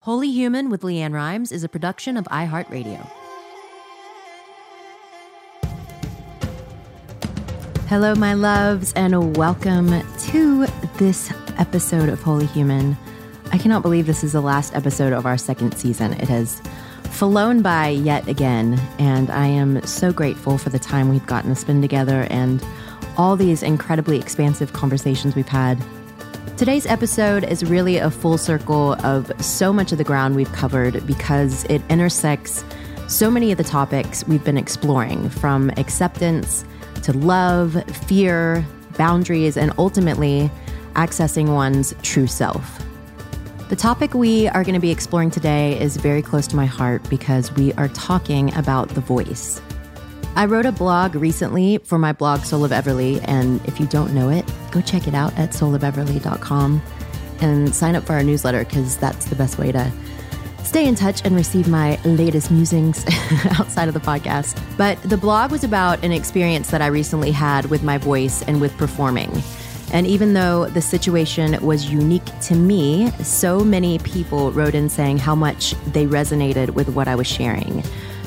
Wholly Human with Leanne Rimes is a production of iHeartRadio. Hello, my loves, and welcome to this episode of Wholly Human. I cannot believe this is the last episode of our second season. It has flown by yet again, and I am so grateful for the time we've gotten to spend together and all these incredibly expansive conversations we've had. Today's episode is really a full circle of so much of the ground we've covered because it intersects so many of the topics we've been exploring, from acceptance to love, fear, boundaries, and ultimately accessing one's true self. The topic we are going to be exploring today is very close to my heart because we are talking about the voice. I wrote a blog recently for my blog, Soul of Everly, and if you don't know it, go check it out at soulofeverly.com and sign up for our newsletter because that's the best way to stay in touch and receive my latest musings outside of the podcast. But the blog was about an experience that I recently had with my voice and with performing. And even though the situation was unique to me, so many people wrote in saying how much they resonated with what I was sharing.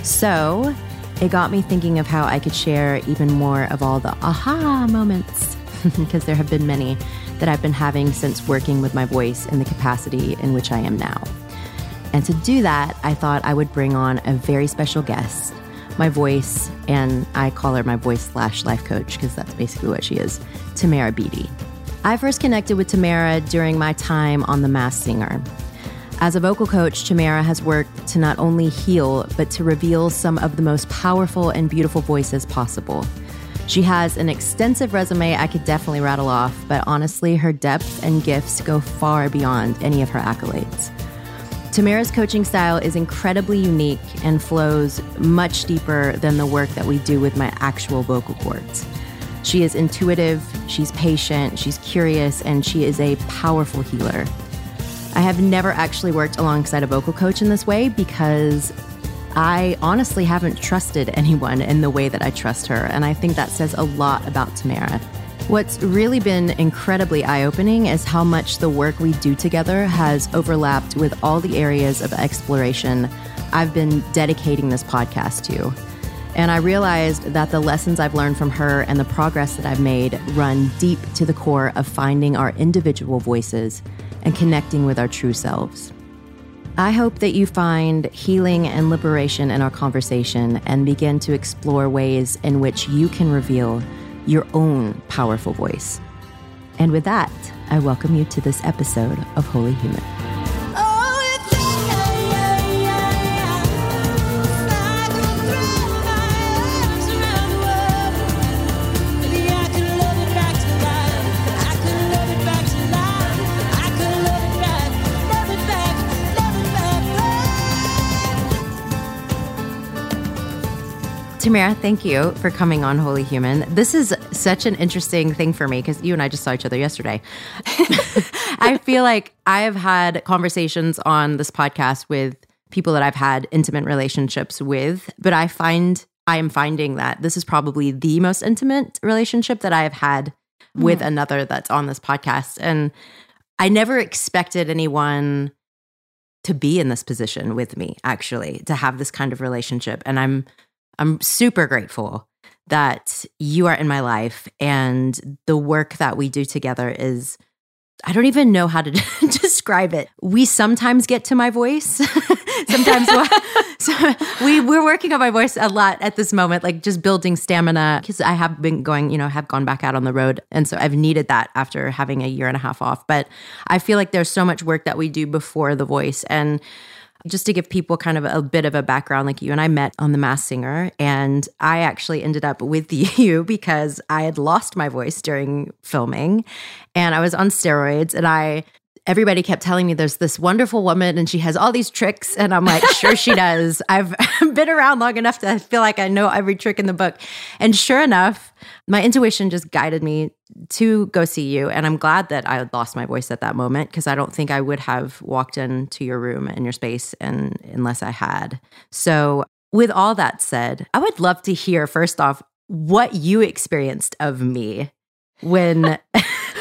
So it got me thinking of how I could share even more of all the aha moments, because there have been many that I've been having since working with my voice in the capacity in which I am now. And to do that, I thought I would bring on a very special guest, my voice, and I call her my voice/life coach because that's basically what she is, Tamara Beatty. I first connected with Tamara during my time on The Masked Singer. As a vocal coach, Tamara has worked to not only heal, but to reveal some of the most powerful and beautiful voices possible. She has an extensive resume I could definitely rattle off, but honestly, her depth and gifts go far beyond any of her accolades. Tamara's coaching style is incredibly unique and flows much deeper than the work that we do with my actual vocal cords. She is intuitive, she's patient, she's curious, and she is a powerful healer. I have never actually worked alongside a vocal coach in this way because I honestly haven't trusted anyone in the way that I trust her, and I think that says a lot about Tamara. What's really been incredibly eye-opening is how much the work we do together has overlapped with all the areas of exploration I've been dedicating this podcast to. And I realized that the lessons I've learned from her and the progress that I've made run deep to the core of finding our individual voices and connecting with our true selves. I hope that you find healing and liberation in our conversation and begin to explore ways in which you can reveal your own powerful voice. And with that, I welcome you to this episode of Wholly Human. Tamara, thank you for coming on Wholly Human. This is such an interesting thing for me because you and I just saw each other yesterday. I feel like I have had conversations on this podcast with people that I've had intimate relationships with, but I am finding that this is probably the most intimate relationship that I have had with another that's on this podcast. And I never expected anyone to be in this position with me, actually, to have this kind of relationship. And I'm super grateful that you are in my life, and the work that we do together is, I don't even know how to describe it. We sometimes get to my voice. Sometimes we're working on my voice a lot at this moment, like just building stamina, because I have been going, have gone back out on the road. And so I've needed that after having a year and a half off. But I feel like there's so much work that we do before the voice. And just to give people kind of a bit of a background, like you and I met on The Masked Singer, and I actually ended up with you because I had lost my voice during filming, and I was on steroids, and everybody kept telling me there's this wonderful woman and she has all these tricks, and I'm like, sure she does. I've been around long enough to feel like I know every trick in the book. And sure enough, my intuition just guided me to go see you. And I'm glad that I had lost my voice at that moment, because I don't think I would have walked into your room and your space unless I had. So with all that said, I would love to hear, first off, what you experienced of me when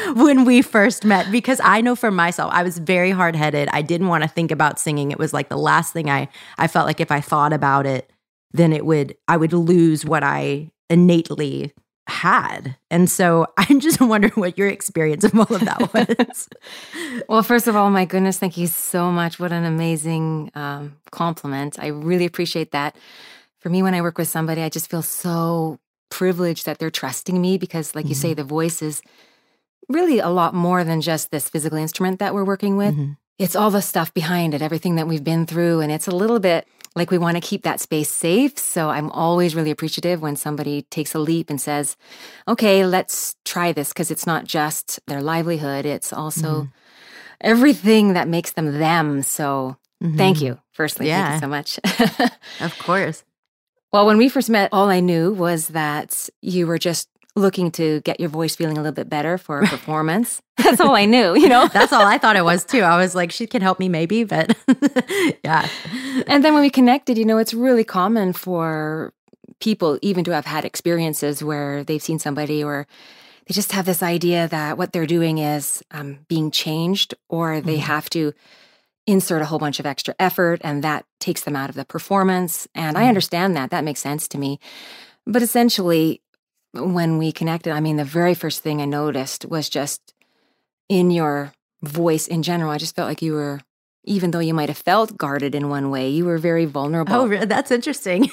when we first met, because I know for myself, I was very hard-headed. I didn't want to think about singing. It was like the last thing I felt like if I thought about it, then I would lose what I innately had. And so I'm just wondering what your experience of all of that was. Well, first of all, my goodness, thank you so much. What an amazing compliment. I really appreciate that. For me, when I work with somebody, I just feel so privileged that they're trusting me because, like you say, the voice is really a lot more than just this physical instrument that we're working with. It's all the stuff behind it, everything that we've been through. And it's a little bit like we want to keep that space safe. So I'm always really appreciative when somebody takes a leap and says, okay, let's try this, because it's not just their livelihood. It's also everything that makes them them. So thank you. Firstly, thank you so much. Of course. Well, when we first met, all I knew was that you were just looking to get your voice feeling a little bit better for a performance. That's all I knew, That's all I thought it was too. I was like, she can help me maybe, but yeah. And then when we connected, it's really common for people even to have had experiences where they've seen somebody or they just have this idea that what they're doing is being changed, or they have to insert a whole bunch of extra effort and that takes them out of the performance. And I understand that. That makes sense to me. But essentially, when we connected, the very first thing I noticed was just in your voice in general, I just felt like you were, even though you might have felt guarded in one way, you were very vulnerable. Oh, that's interesting.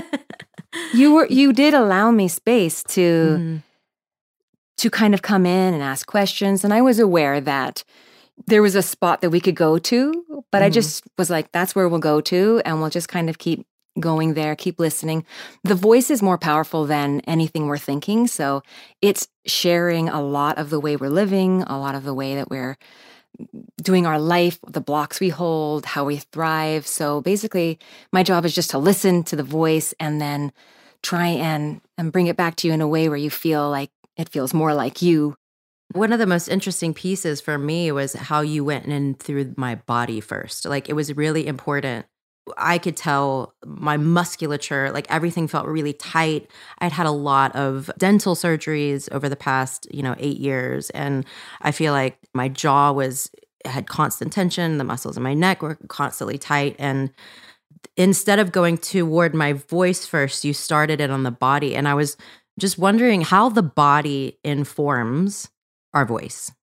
You did allow me space to kind of come in and ask questions. And I was aware that there was a spot that we could go to, but I just was like, that's where we'll go to. And we'll just kind of keep going there, keep listening. The voice is more powerful than anything we're thinking. So it's sharing a lot of the way we're living, a lot of the way that we're doing our life, the blocks we hold, how we thrive. So basically, my job is just to listen to the voice and then try and bring it back to you in a way where you feel like it feels more like you. One of the most interesting pieces for me was how you went in through my body first. Like, it was really important. I could tell my musculature, like everything felt really tight. I'd had a lot of dental surgeries over the past, 8 years. And I feel like my jaw had constant tension. The muscles in my neck were constantly tight. And instead of going toward my voice first, you started it on the body. And I was just wondering how the body informs our voice.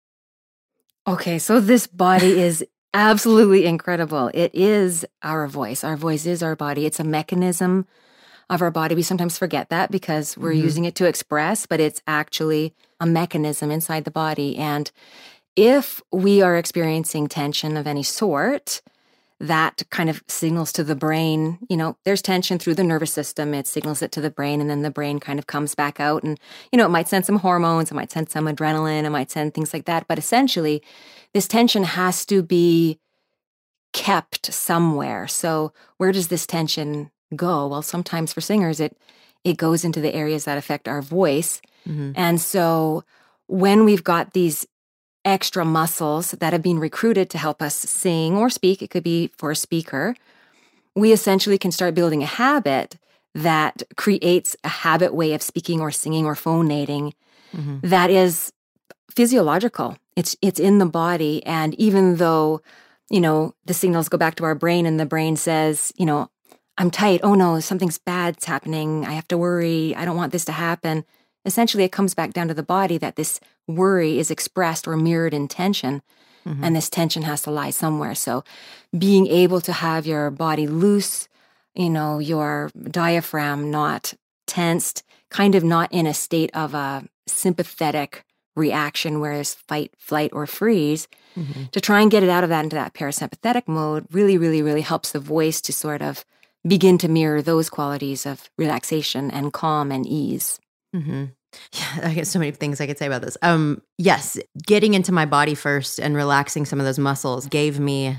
Okay, so this body is absolutely incredible. It is our voice. Our voice is our body. It's a mechanism of our body. We sometimes forget that because we're using it to express, but it's actually a mechanism inside the body. And if we are experiencing tension of any sort, that kind of signals to the brain, there's tension through the nervous system. It signals it to the brain, and then the brain kind of comes back out. And, it might send some hormones, it might send some adrenaline, it might send things like that. But essentially, this tension has to be kept somewhere. So where does this tension go? Well, sometimes for singers, it goes into the areas that affect our voice. And so when we've got these extra muscles that have been recruited to help us sing or speak, it could be for a speaker, we essentially can start building a habit that creates a habit way of speaking or singing or phonating that is physiological. It's in the body. And even though, the signals go back to our brain and the brain says, I'm tight. Oh no, something's bad's happening. I have to worry. I don't want this to happen. Essentially, it comes back down to the body that this worry is expressed or mirrored in tension. And this tension has to lie somewhere. So being able to have your body loose, your diaphragm not tensed, kind of not in a state of a sympathetic reaction where there's fight, flight, or freeze, to try and get it out of that into that parasympathetic mode really, really, really helps the voice to sort of begin to mirror those qualities of relaxation and calm and ease. Yeah, I get so many things I could say about this. Yes, getting into my body first and relaxing some of those muscles gave me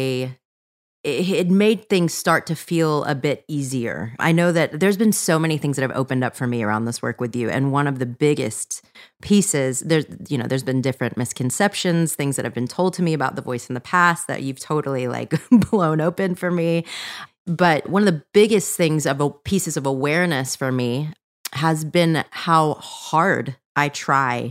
it made things start to feel a bit easier. I know that there's been so many things that have opened up for me around this work with you. And one of the biggest pieces, there's been different misconceptions, things that have been told to me about the voice in the past that you've totally blown open for me. But one of the biggest things pieces of awareness for me has been how hard I try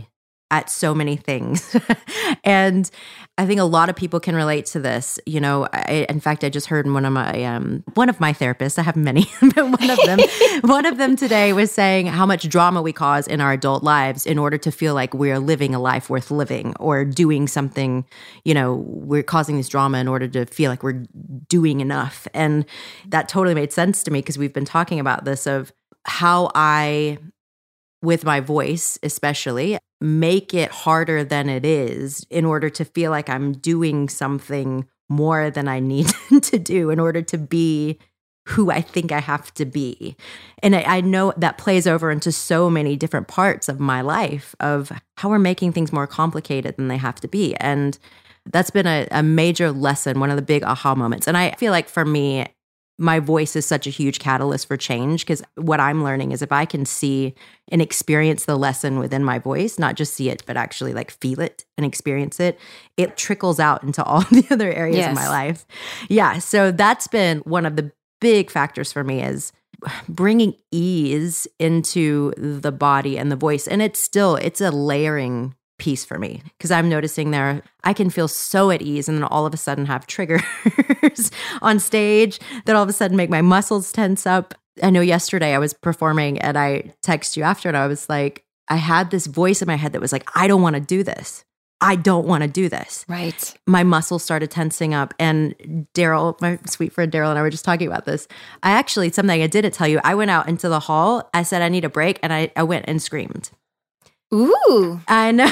at so many things. And I think a lot of people can relate to this. You know, in fact, I just heard one of my therapists, I have many, but one of them today was saying how much drama we cause in our adult lives in order to feel like we're living a life worth living or doing something, you know, we're causing this drama in order to feel like we're doing enough. And that totally made sense to me because we've been talking about this of how I, with my voice especially, make it harder than it is in order to feel like I'm doing something more than I need to do in order to be who I think I have to be. And I know that plays over into so many different parts of my life of how we're making things more complicated than they have to be. And that's been a major lesson, one of the big aha moments. And I feel like for me, my voice is such a huge catalyst for change because what I'm learning is if I can see and experience the lesson within my voice, not just see it, but actually like feel it and experience it, it trickles out into all the other areas of my life. Yeah. So that's been one of the big factors for me is bringing ease into the body and the voice. And it's a layering piece for me because I'm noticing there I can feel so at ease and then all of a sudden have triggers on stage that all of a sudden make my muscles tense up. I know yesterday I was performing and I texted you after and I was like, I had this voice in my head that was like, I don't want to do this. I don't want to do this. Right. My muscles started tensing up. And Daryl, my sweet friend Daryl and I were just talking about this. Something I didn't tell you, I went out into the hall. I said, I need a break. And I went and screamed. Ooh. I know,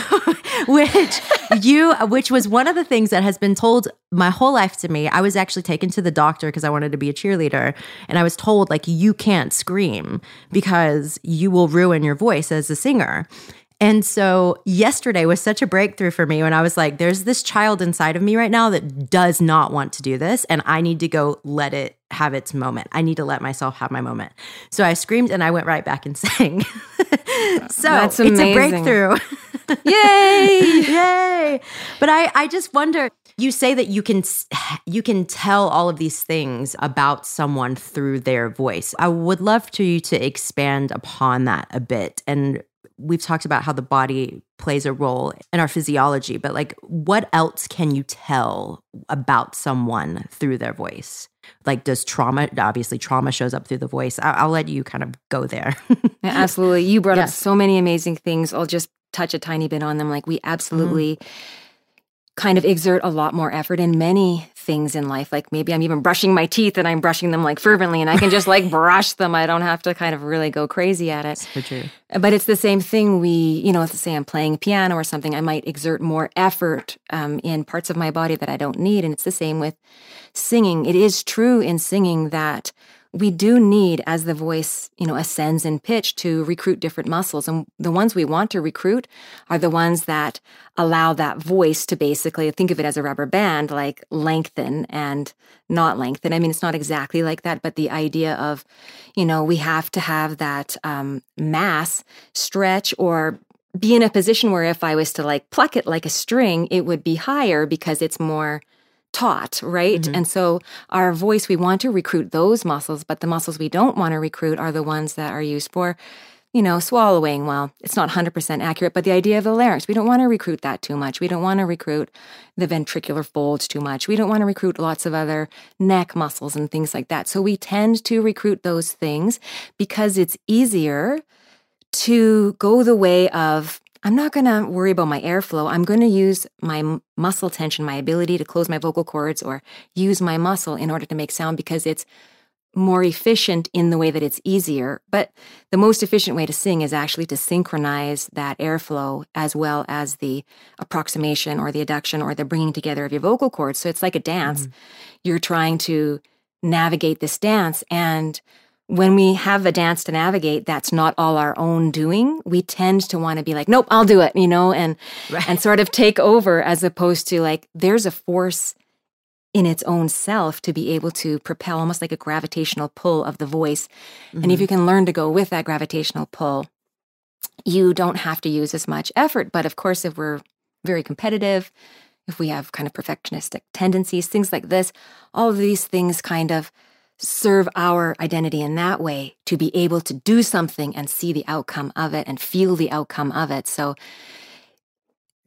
which was one of the things that has been told my whole life to me. I was actually taken to the doctor because I wanted to be a cheerleader. And I was told like, you can't scream because you will ruin your voice as a singer. And so yesterday was such a breakthrough for me when I was like, there's this child inside of me right now that does not want to do this. And I need to go let it have its moment. I need to let myself have my moment. So I screamed and I went right back and sang. So That's it's amazing. a breakthrough. Yay! Yay! But I just wonder, you say that you can tell all of these things about someone through their voice. I would love for you to expand upon that a bit. And we've talked about how the body plays a role in our physiology, but like what else can you tell about someone through their voice? Like does trauma shows up through the voice. I'll let you kind of go there. Yeah, absolutely. You brought up so many amazing things. I'll just touch a tiny bit on them. Like we absolutely kind of exert a lot more effort in many things in life. Like maybe I'm even brushing my teeth and I'm brushing them like fervently and I can just like brush them. I don't have to kind of really go crazy at it. So true. But it's the same thing. Let's say I'm playing piano or something, I might exert more effort in parts of my body that I don't need. And it's the same with singing. It is true in singing that we do need, as the voice, ascends in pitch, to recruit different muscles. And the ones we want to recruit are the ones that allow that voice to basically, think of it as a rubber band, like lengthen and not lengthen. I mean, it's not exactly like that, but the idea of, we have to have that mass stretch or be in a position where if I was to like pluck it like a string, it would be higher because it's more taut, right? Mm-hmm. And so our voice, we want to recruit those muscles, but the muscles we don't want to recruit are the ones that are used for, swallowing. Well, it's not 100% accurate, but the idea of the larynx, we don't want to recruit that too much. We don't want to recruit the ventricular folds too much. We don't want to recruit lots of other neck muscles and things like that. So we tend to recruit those things because it's easier to go the way of, I'm not going to worry about my airflow. I'm going to use my muscle tension, my ability to close my vocal cords or use my muscle in order to make sound because it's more efficient in the way that it's easier. But the most efficient way to sing is actually to synchronize that airflow as well as the approximation or the adduction or the bringing together of your vocal cords. So it's like a dance. You're trying to navigate this dance, and when we have a dance to navigate, that's not all our own doing. We tend to want to be like, nope, I'll do it, and sort of take over, as opposed to like, there's a force in its own self to be able to propel almost like a gravitational pull of the voice. Mm-hmm. And if you can learn to go with that gravitational pull, you don't have to use as much effort. But of course, if we're very competitive, if we have kind of perfectionistic tendencies, things like this, all of these things kind of serve our identity in that way, to be able to do something and see the outcome of it and feel the outcome of it. So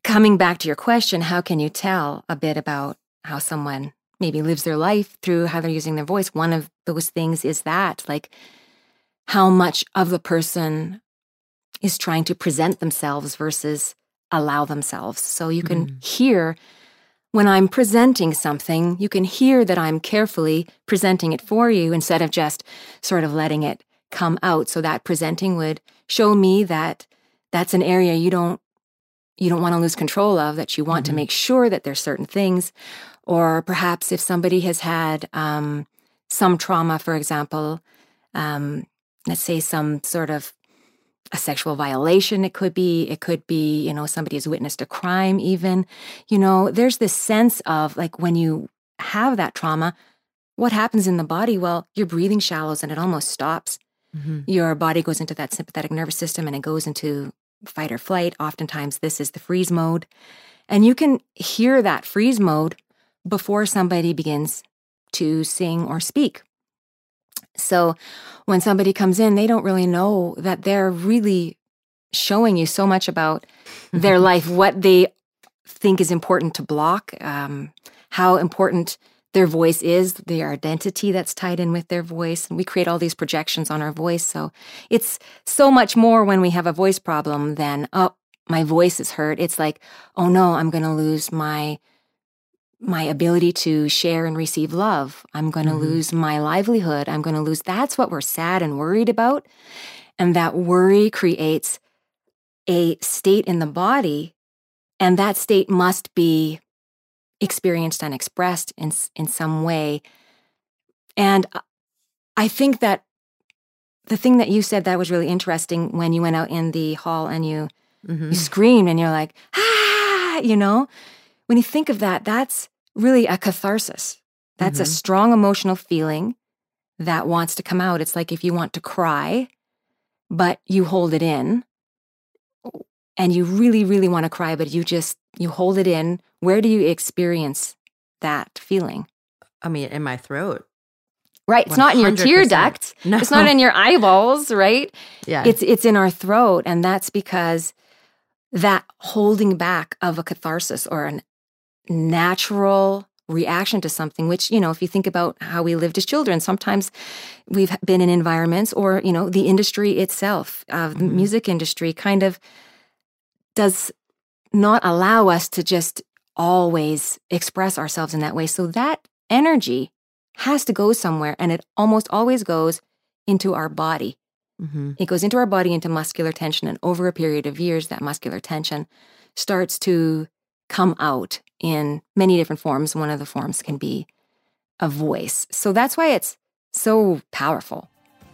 coming back to your question, how can you tell a bit about how someone maybe lives their life through how they're using their voice? One of those things is that, like, how much of the person is trying to present themselves versus allow themselves. So you can hear when I'm presenting something, you can hear that I'm carefully presenting it for you instead of just sort of letting it come out. So that presenting would show me that that's an area you don't want to lose control of, that you want to make sure that there's certain things. Or perhaps if somebody has had some trauma, for example, let's say some sort of a sexual violation, it could be, somebody has witnessed a crime even. There's this sense of, like, when you have that trauma, what happens in the body? Well, your breathing shallows and it almost stops. Your body goes into that sympathetic nervous system and it goes into fight or flight. Oftentimes this is the freeze mode. And you can hear that freeze mode before somebody begins to sing or speak. So when somebody comes in, they don't really know that they're really showing you so much about their life, what they think is important to block, how important their voice is, their identity that's tied in with their voice. And we create all these projections on our voice. So it's so much more when we have a voice problem than, oh, my voice is hurt. It's like, oh no, I'm going to lose my ability to share and receive love. I'm going to lose my livelihood. I'm going to lose. That's what we're sad and worried about. And that worry creates a state in the body. And that state must be experienced and expressed in some way. And I think that the thing that you said that was really interesting when you went out in the hall and you screamed and you're like, ah, when you think of that, that's really a catharsis. That's a strong emotional feeling that wants to come out. It's like if you want to cry, but you hold it in, and you really, really want to cry, but you hold it in. Where do you experience that feeling? I mean, in my throat. Right. It's 100%. Not in your tear duct. No. It's not in your eyeballs, right? Yeah. It's in our throat. And that's because that holding back of a catharsis or a natural reaction to something, which, if you think about how we lived as children, sometimes we've been in environments or, the industry itself, the music industry kind of does not allow us to just always express ourselves in that way. So that energy has to go somewhere, and it almost always goes into our body. It goes into our body, into muscular tension, and over a period of years, that muscular tension starts to come out in many different forms. One of the forms can be a voice. So that's why it's so powerful.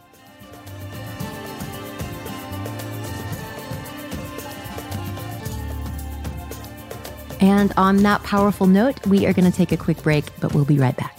And on that powerful note, we are going to take a quick break, but we'll be right back.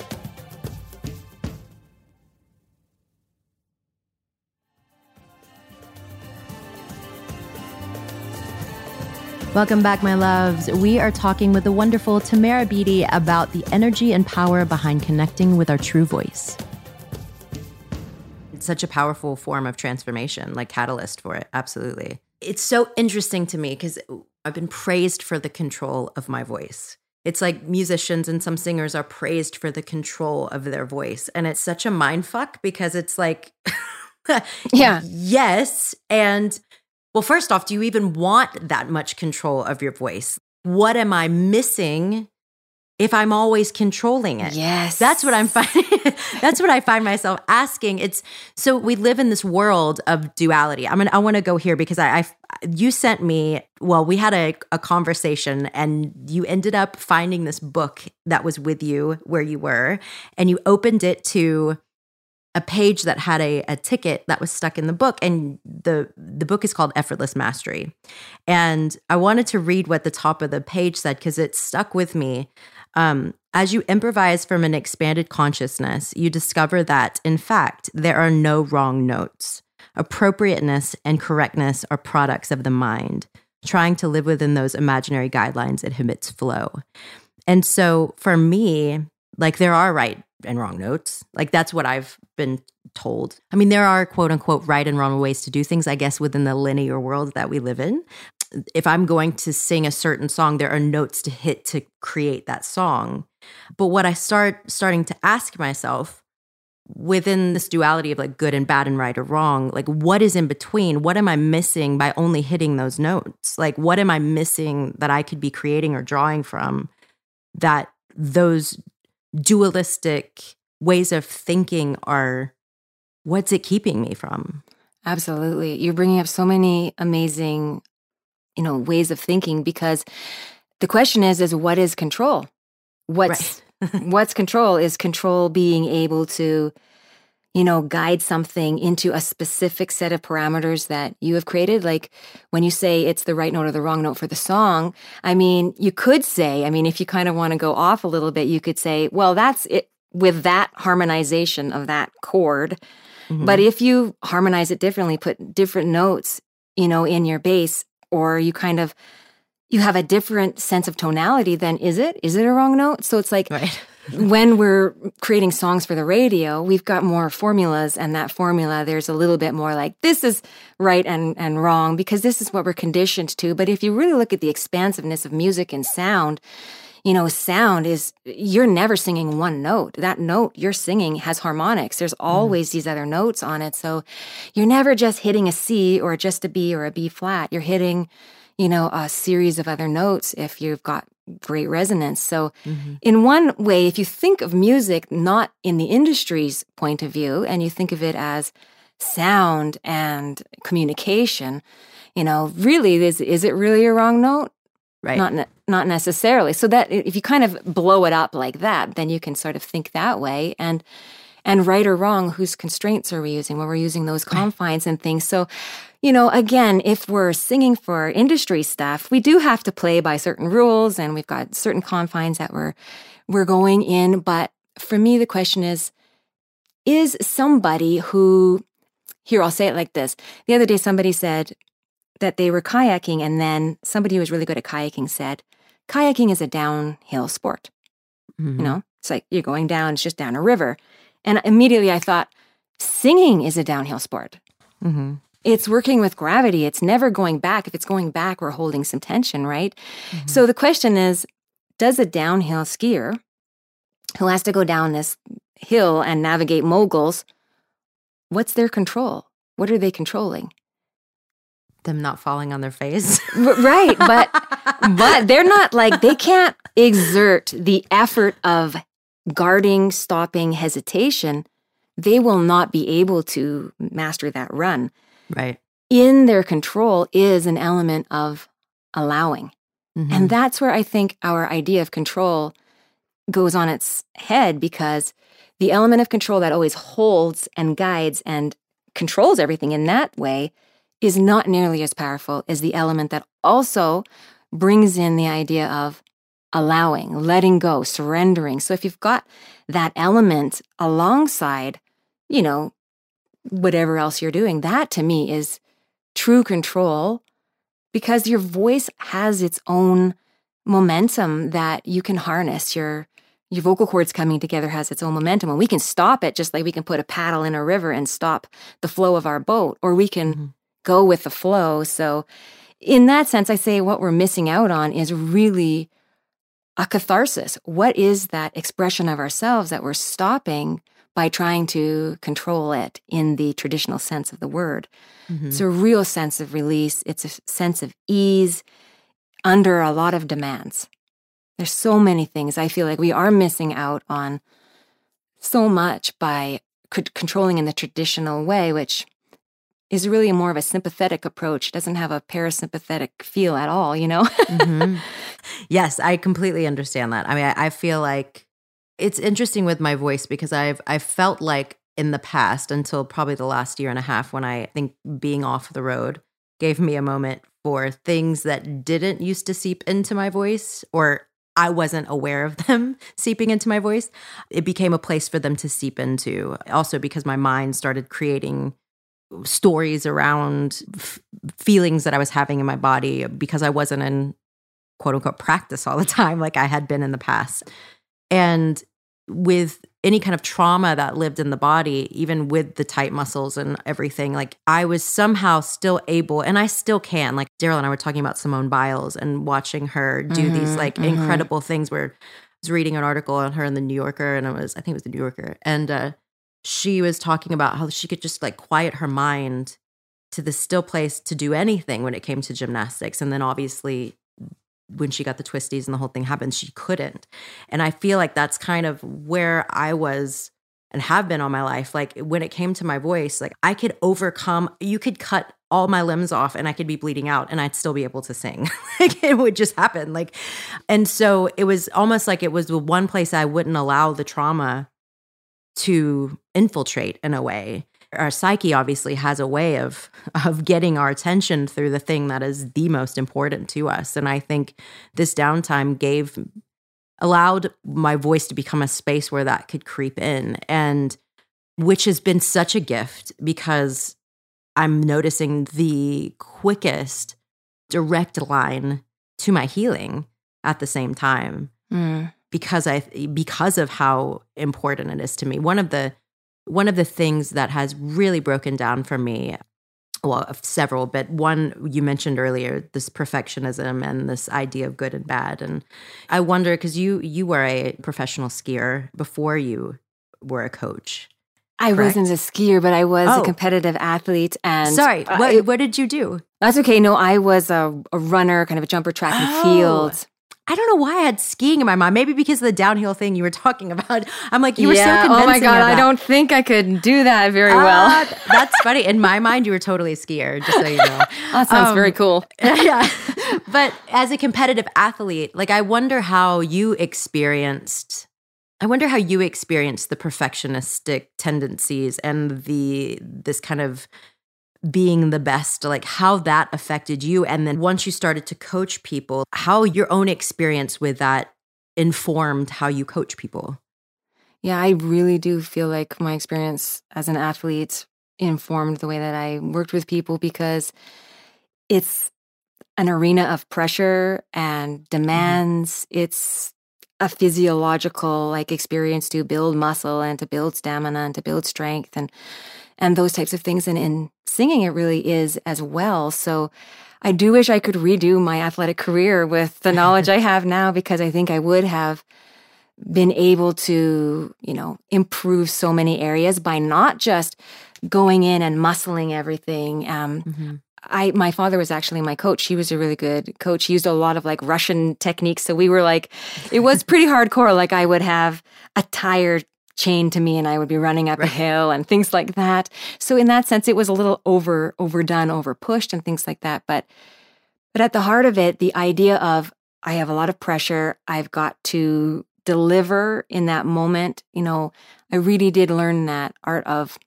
Welcome back, my loves. We are talking with the wonderful Tamara Beatty about the energy and power behind connecting with our true voice. It's such a powerful form of transformation, like catalyst for it. Absolutely. It's so interesting to me because I've been praised for the control of my voice. It's like musicians and some singers are praised for the control of their voice. And it's such a mind fuck because it's like, yeah, yes. And well, first off, do you even want that much control of your voice? What am I missing if I'm always controlling it? Yes. That's what I'm finding. That's what I find myself asking. It's so we live in this world of duality. I want to go here because you sent me, well, we had a conversation and you ended up finding this book that was with you where you were, and you opened it to a page that had a ticket that was stuck in the book. And the book is called Effortless Mastery. And I wanted to read what the top of the page said because it stuck with me. As you improvise from an expanded consciousness, you discover that, in fact, there are no wrong notes. Appropriateness and correctness are products of the mind. Trying to live within those imaginary guidelines inhibits flow. And so for me, like there are right and wrong notes. Like that's what I've been told. I mean, there are quote unquote right and wrong ways to do things, I guess, within the linear world that we live in. if I'm going to sing a certain song, there are notes to hit to create that song. But what I starting to ask myself within this duality of like good and bad and right or wrong, like what is in between? What am I missing by only hitting those notes? Like what am I missing that I could be creating or drawing from, that those dualistic ways of thinking are, what's it keeping me from? Absolutely. You're bringing up so many amazing, ways of thinking, because the question is what is control? What's control? Is control being able to, guide something into a specific set of parameters that you have created? Like when you say it's the right note or the wrong note for the song, you could say, if you kind of want to go off a little bit, you could say, well, that's it with that harmonization of that chord. Mm-hmm. But if you harmonize it differently, put different notes, in your bass, or you have a different sense of tonality, then is it a wrong note? So it's like when we're creating songs for the radio, we've got more formulas, and that formula, there's a little bit more like this is right and wrong because this is what we're conditioned to. But if you really look at the expansiveness of music and sound, sound is, you're never singing one note. That note you're singing has harmonics. There's always these other notes on it. So you're never just hitting a C or just a B or a B flat. You're hitting, a series of other notes if you've got great resonance. So in one way, if you think of music not in the industry's point of view, and you think of it as sound and communication, really, is it really a wrong note? Right. Not necessarily. So that if you kind of blow it up like that, then you can sort of think that way. And right or wrong, whose constraints are we using? Well, we're using those confines and things. So, again, if we're singing for industry stuff, we do have to play by certain rules, and we've got certain confines that we're going in. But for me, the question is somebody who, here, I'll say it like this. The other day, somebody said that they were kayaking, and then somebody who was really good at kayaking said, kayaking is a downhill sport. Mm-hmm. It's like you're going down, it's just down a river. And immediately I thought, singing is a downhill sport. Mm-hmm. It's working with gravity. It's never going back. If it's going back, we're holding some tension, right? Mm-hmm. So the question is, does a downhill skier who has to go down this hill and navigate moguls, what's their control? What are they controlling? Them not falling on their face. Right. But they're not like, they can't exert the effort of guarding, stopping, hesitation. They will not be able to master that run. Right. In their control is an element of allowing. Mm-hmm. And that's where I think our idea of control goes on its head, because the element of control that always holds and guides and controls everything in that way is not nearly as powerful as the element that also brings in the idea of allowing, letting go, surrendering. So if you've got that element alongside, whatever else you're doing, that to me is true control, because your voice has its own momentum that you can harness. Your vocal cords coming together has its own momentum, and we can stop it just like we can put a paddle in a river and stop the flow of our boat, or we can go with the flow. So in that sense, I say what we're missing out on is really a catharsis. What is that expression of ourselves that we're stopping by trying to control it in the traditional sense of the word? Mm-hmm. It's a real sense of release. It's a sense of ease under a lot of demands. There's so many things. I feel like we are missing out on so much by controlling in the traditional way, which is really more of a sympathetic approach. It doesn't have a parasympathetic feel at all, Mm-hmm. Yes, I completely understand that. I feel like it's interesting with my voice, because I've felt like in the past, until probably the last year and a half, when I think being off the road gave me a moment for things that didn't used to seep into my voice, or I wasn't aware of them seeping into my voice. It became a place for them to seep into. Also because my mind started creating stories around feelings that I was having in my body, because I wasn't in quote unquote practice all the time like I had been in the past. And with any kind of trauma that lived in the body, even with the tight muscles and everything, like I was somehow still able, and I still can, like Daryl and I were talking about Simone Biles and watching her do these like incredible things where I was reading an article on her in the New Yorker, and I think it was the New Yorker. And she was talking about how she could just like quiet her mind to the still place to do anything when it came to gymnastics. And then obviously when she got the twisties and the whole thing happened, she couldn't. And I feel like that's kind of where I was and have been all my life. Like when it came to my voice, like I could overcome, you could cut all my limbs off and I could be bleeding out and I'd still be able to sing. Like it would just happen. Like, and so it was almost like it was the one place I wouldn't allow the trauma to infiltrate in a way. Our psyche obviously has a way of getting our attention through the thing that is the most important to us. And I think this downtime allowed my voice to become a space where that could creep in, and which has been such a gift because I'm noticing the quickest direct line to my healing at the same time because of how important it is to me. One of the things that has really broken down for me, well, several, but one you mentioned earlier, this perfectionism and this idea of good and bad. And I wonder, because you were a professional skier before you were a coach. I wasn't a skier, but I was a competitive athlete. And sorry, what did you do? That's okay. No, I was a runner, kind of a jumper, track and field. I don't know why I had skiing in my mind. Maybe because of the downhill thing you were talking about. I'm like, you were so convincing. Oh my God, I don't think I could do that very well. That's funny. In my mind, you were totally a skier, just so you know. That sounds very cool. Yeah. But as a competitive athlete, like I wonder how you experienced the perfectionistic tendencies and this kind of being the best, like how that affected you. And then once you started to coach people, how your own experience with that informed how you coach people. Yeah, I really do feel like my experience as an athlete informed the way that I worked with people, because it's an arena of pressure and demands. It's a physiological like experience to build muscle and to build stamina and to build strength and those types of things. And in singing, it really is as well. So I do wish I could redo my athletic career with the knowledge I have now, because I think I would have been able to, improve so many areas by not just going in and muscling everything. My father was actually my coach. He was a really good coach. He used a lot of like Russian techniques. So we were like, it was pretty hardcore. Like I would have a tire chained to me and I would be running up a hill and things like that. So in that sense, it was a little overdone, overpushed and things like that. But at the heart of it, the idea of I have a lot of pressure. I've got to deliver in that moment. I really did learn that art of,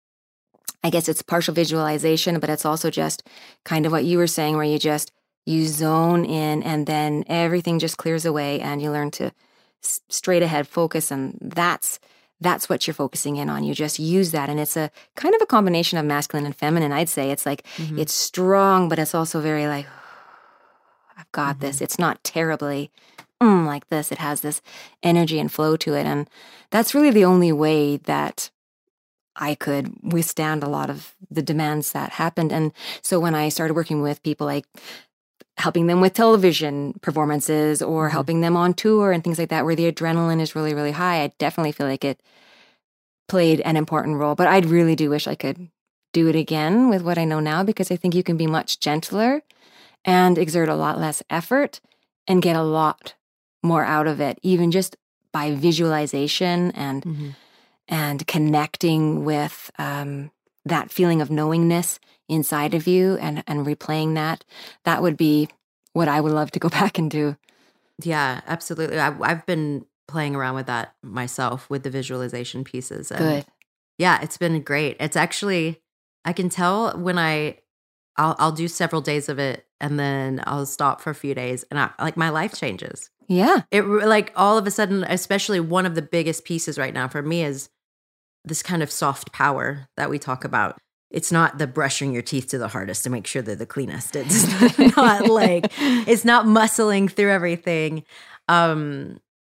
I guess it's partial visualization, but it's also just kind of what you were saying, where you zone in and then everything just clears away and you learn to straight ahead focus. And that's what you're focusing in on. You just use that. And it's a kind of a combination of masculine and feminine. I'd say it's like, it's strong, but it's also very like, I've got this. It's not terribly like this. It has this energy and flow to it. And that's really the only way that I could withstand a lot of the demands that happened. And so when I started working with people, like helping them with television performances or helping them on tour and things like that, where the adrenaline is really, really high, I definitely feel like it played an important role. But I really do wish I could do it again with what I know now, because I think you can be much gentler and exert a lot less effort and get a lot more out of it, even just by visualization and connecting with that feeling of knowingness inside of you and replaying that. That would be what I would love to go back and do. Yeah, absolutely. I've been playing around with that myself with the visualization pieces. And good. Yeah, it's been great. It's actually, I can tell when I'll do several days of it and then I'll stop for a few days and my life changes. Yeah. It like all of a sudden, especially one of the biggest pieces right now for me is this kind of soft power that we talk about. It's not the brushing your teeth to the hardest to make sure they're the cleanest. It's not like, it's not muscling through everything. And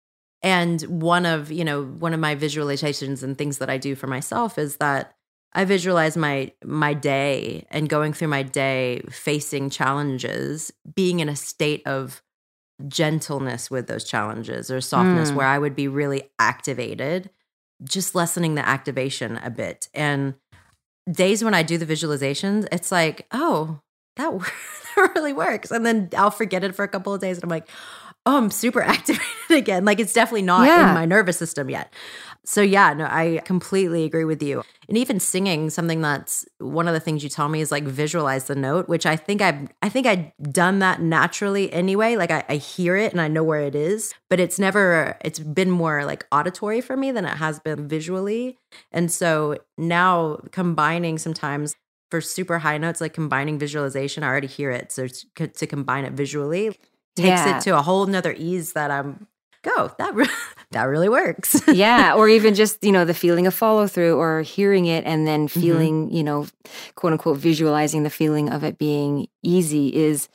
And one of my visualizations and things that I do for myself is that I visualize my day and going through my day, facing challenges, being in a state of gentleness with those challenges or softness where I would be really activated, just lessening the activation a bit. And days when I do the visualizations, it's like, oh, that really works. And then I'll forget it for a couple of days and I'm like, oh, I'm super activated again. Like it's definitely not in my nervous system yet. So yeah, no, I completely agree with you. And even singing, something that's one of the things you tell me is like visualize the note, which I think I've done that naturally anyway. Like I hear it and I know where it is, but it's been more like auditory for me than it has been visually. And so now combining sometimes for super high notes, like combining visualization, I already hear it. So to combine it visually takes it to a whole nother ease that that really works. Yeah. Or even just, the feeling of follow through or hearing it and then feeling, quote unquote, visualizing the feeling of it being easy is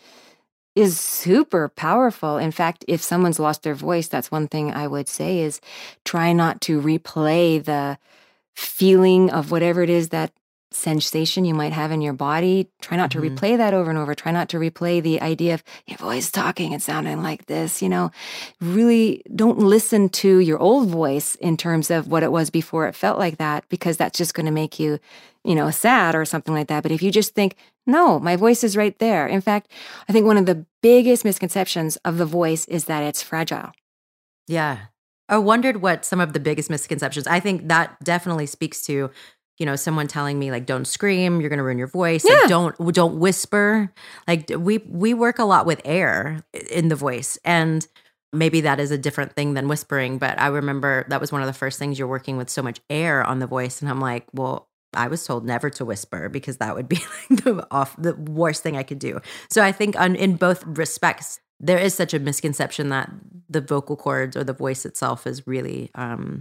super powerful. In fact, if someone's lost their voice, that's one thing I would say is try not to replay the feeling of whatever it is, that sensation you might have in your body. Try not to replay that over and over. Try not to replay the idea of your voice talking and sounding like this. Really don't listen to your old voice in terms of what it was before it felt like that, because that's just going to make you, sad or something like that. But if you just think, no, my voice is right there. In fact, I think one of the biggest misconceptions of the voice is that it's fragile. Yeah. I wondered what some of the biggest misconceptions. I think that definitely speaks to someone telling me like, don't scream, you're going to ruin your voice. Yeah. Like, don't whisper. Like we work a lot with air in the voice, and maybe that is a different thing than whispering. But I remember that was one of the first things, you're working with so much air on the voice. And I'm like, well, I was told never to whisper because that would be like the worst thing I could do. So I think in both respects, there is such a misconception that the vocal cords or the voice itself is really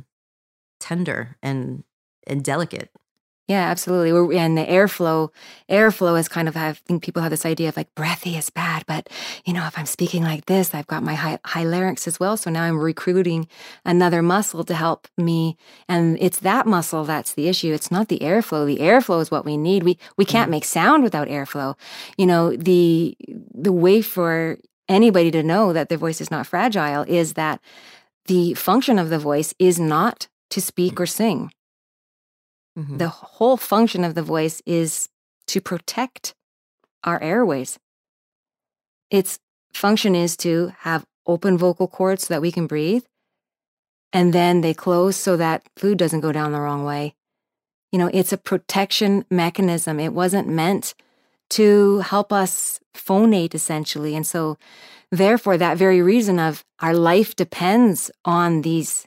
tender and delicate. Yeah, absolutely. And the airflow is kind of, I think people have this idea of like breathy is bad, but if I'm speaking like this, I've got my high larynx as well. So now I'm recruiting another muscle to help me. And it's that muscle that's the issue. It's not the airflow. The airflow is what we need. We can't make sound without airflow. The way for anybody to know that their voice is not fragile is that the function of the voice is not to speak or sing. The whole function of the voice is to protect our airways. Its function is to have open vocal cords so that we can breathe, and then they close so that food doesn't go down the wrong way. It's a protection mechanism. It wasn't meant to help us phonate, essentially. And so, therefore, that very reason of our life depends on this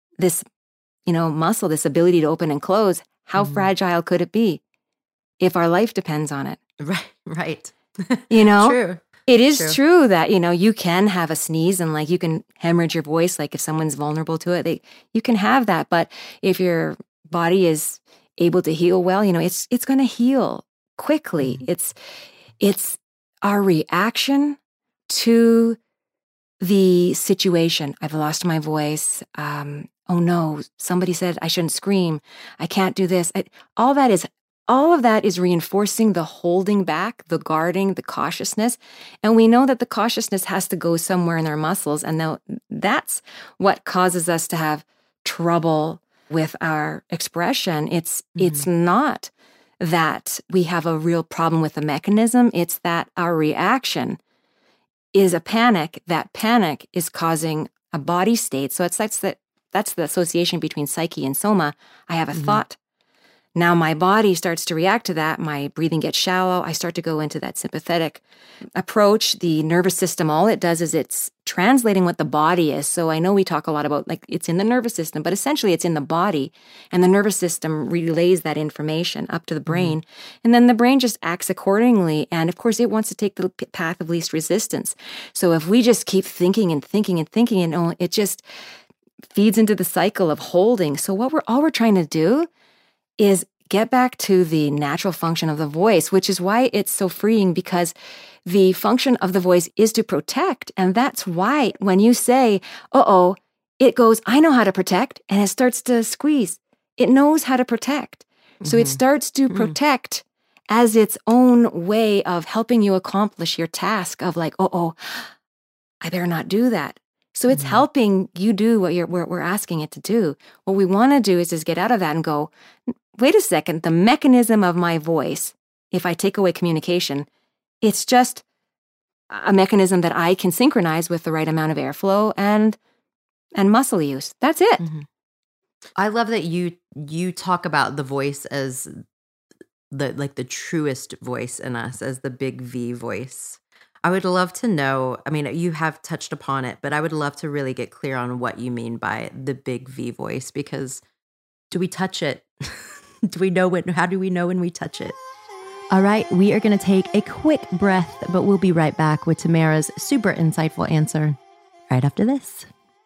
muscle, this ability to open and close. How fragile could it be if our life depends on it? Right. True. It is true that, you can have a sneeze and like you can hemorrhage your voice. Like if someone's vulnerable to it, you can have that. But if your body is able to heal well, it's going to heal quickly. It's our reaction to the situation. I've lost my voice. Oh no, somebody said I shouldn't scream. I can't do this. All of that is reinforcing the holding back, the guarding, the cautiousness. And we know that the cautiousness has to go somewhere in our muscles. And that's what causes us to have trouble with our expression. It's not that we have a real problem with the mechanism. It's that our reaction is a panic. That panic is causing a body state. So that's the association between psyche and soma. I have a thought. Now my body starts to react to that. My breathing gets shallow. I start to go into that sympathetic approach. The nervous system, all it does is it's translating what the body is. So I know we talk a lot about like it's in the nervous system, but essentially it's in the body. And the nervous system relays that information up to the brain. And then the brain just acts accordingly. And of course, it wants to take the path of least resistance. So if we just keep thinking and thinking and thinking, and it just feeds into the cycle of holding. So all we're trying to do is get back to the natural function of the voice, which is why it's so freeing, because the function of the voice is to protect. And that's why when you say, it goes, I know how to protect, and it starts to squeeze. It knows how to protect. So it starts to protect as its own way of helping you accomplish your task of like, oh, I better not do that. So it's helping you do what we're asking it to do. What we want to do is just get out of that and go, wait a second, the mechanism of my voice, if I take away communication, it's just a mechanism that I can synchronize with the right amount of airflow and muscle use. That's it. I love that you talk about the voice as the truest voice in us, as the big V voice. I would love to know, I mean, you have touched upon it, but I would love to really get clear on what you mean by the big V voice, because do we touch it? How do we know when we touch it? All right, we are going to take a quick breath, but we'll be right back with Tamara's super insightful answer right after this.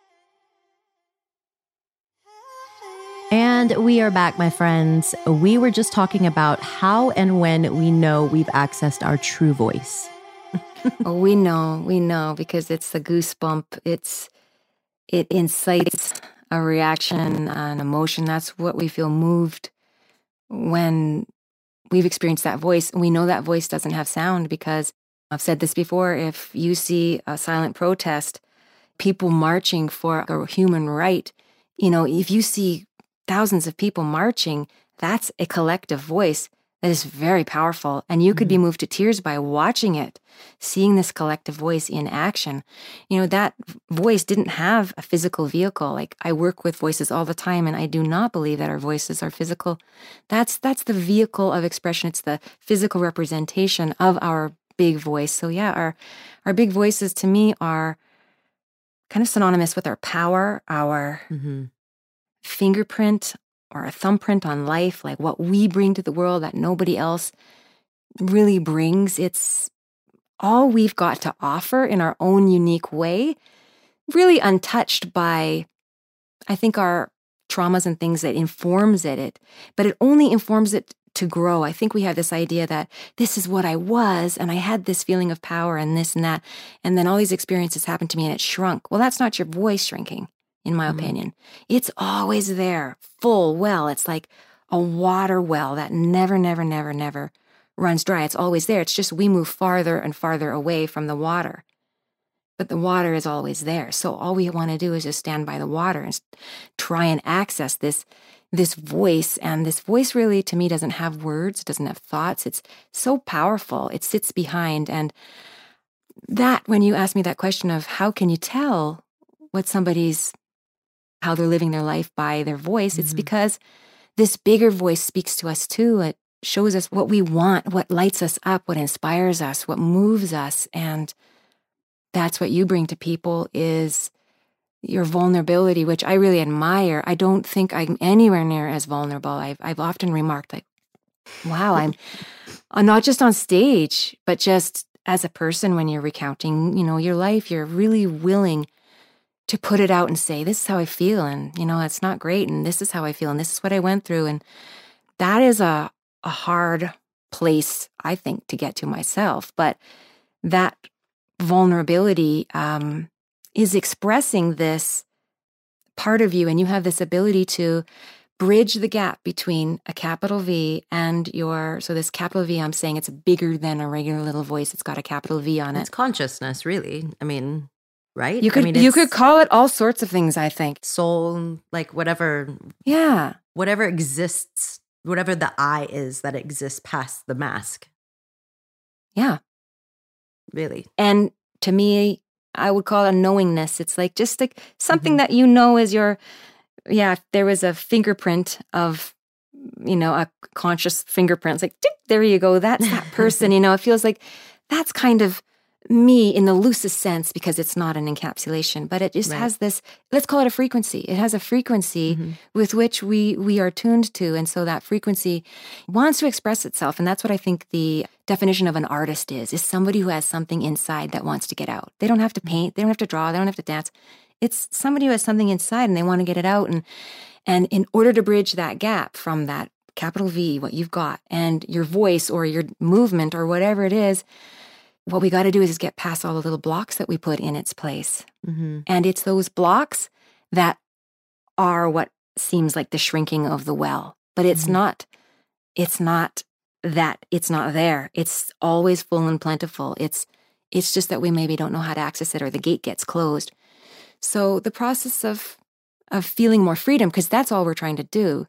And we are back, my friends. We were just talking about how and when we know we've accessed our true voice. Oh, we know, because it's the goosebump. It incites a reaction, an emotion. That's what we feel moved when we've experienced that voice. We know that voice doesn't have sound, because I've said this before, if you see a silent protest, people marching for a human right, if you see thousands of people marching, that's a collective voice that is very powerful. And you could be moved to tears by watching it, seeing this collective voice in action. That voice didn't have a physical vehicle. Like, I work with voices all the time, and I do not believe that our voices are physical. That's the vehicle of expression. It's the physical representation of our big voice. So yeah, our big voices to me are kind of synonymous with our power, our fingerprint or a thumbprint on life, like what we bring to the world that nobody else really brings. It's all we've got to offer in our own unique way, really untouched by, I think, our traumas and things that informs it, but it only informs it to grow. I think we have this idea that this is what I was, and I had this feeling of power and this and that, and then all these experiences happened to me and it shrunk. Well, that's not your voice shrinking, in my opinion. It's always there, full well. It's like a water well that never runs dry. It's always there. It's just we move farther and farther away from the water. But the water is always there. So all we want to do is just stand by the water and try and access this voice. And this voice really, to me, doesn't have words, it doesn't have thoughts. It's so powerful. It sits behind. And that, when you ask me that question of how can you tell how they're living their life by their voice, it's because this bigger voice speaks to us too. It shows us what we want, what lights us up, what inspires us, what moves us. And that's what you bring to people is your vulnerability, which I really admire. I don't think I'm anywhere near as vulnerable. I've often remarked, like, wow, I'm not just on stage, but just as a person when you're recounting, your life, you're really willing to put it out and say, this is how I feel, and, it's not great, and this is how I feel, and this is what I went through. And that is a hard place, I think, to get to myself. But that vulnerability is expressing this part of you, and you have this ability to bridge the gap between a capital V and so this capital V, I'm saying it's bigger than a regular little voice. It's got a capital V on it. It's consciousness, really. I mean, right? You could call it all sorts of things, I think. Soul, like whatever. Yeah. Whatever exists, whatever the I is that exists past the mask. Yeah. Really. And to me, I would call it a knowingness. It's like just like something that is your, if there was a fingerprint of, a conscious fingerprint, it's like, there you go. That's that person, it feels like that's kind of me in the loosest sense, because it's not an encapsulation, but it just has this, let's call it a frequency. It has a frequency with which we are tuned to. And so that frequency wants to express itself. And that's what I think the definition of an artist is somebody who has something inside that wants to get out. They don't have to paint. They don't have to draw. They don't have to dance. It's somebody who has something inside and they want to get it out. And in order to bridge that gap from that capital V, what you've got, and your voice or your movement or whatever it is, what we got to do is get past all the little blocks that we put in its place. And it's those blocks that are what seems like the shrinking of the well. But it's not that it's not there. It's always full and plentiful. It's just that we maybe don't know how to access it, or the gate gets closed. So the process of feeling more freedom, because that's all we're trying to do,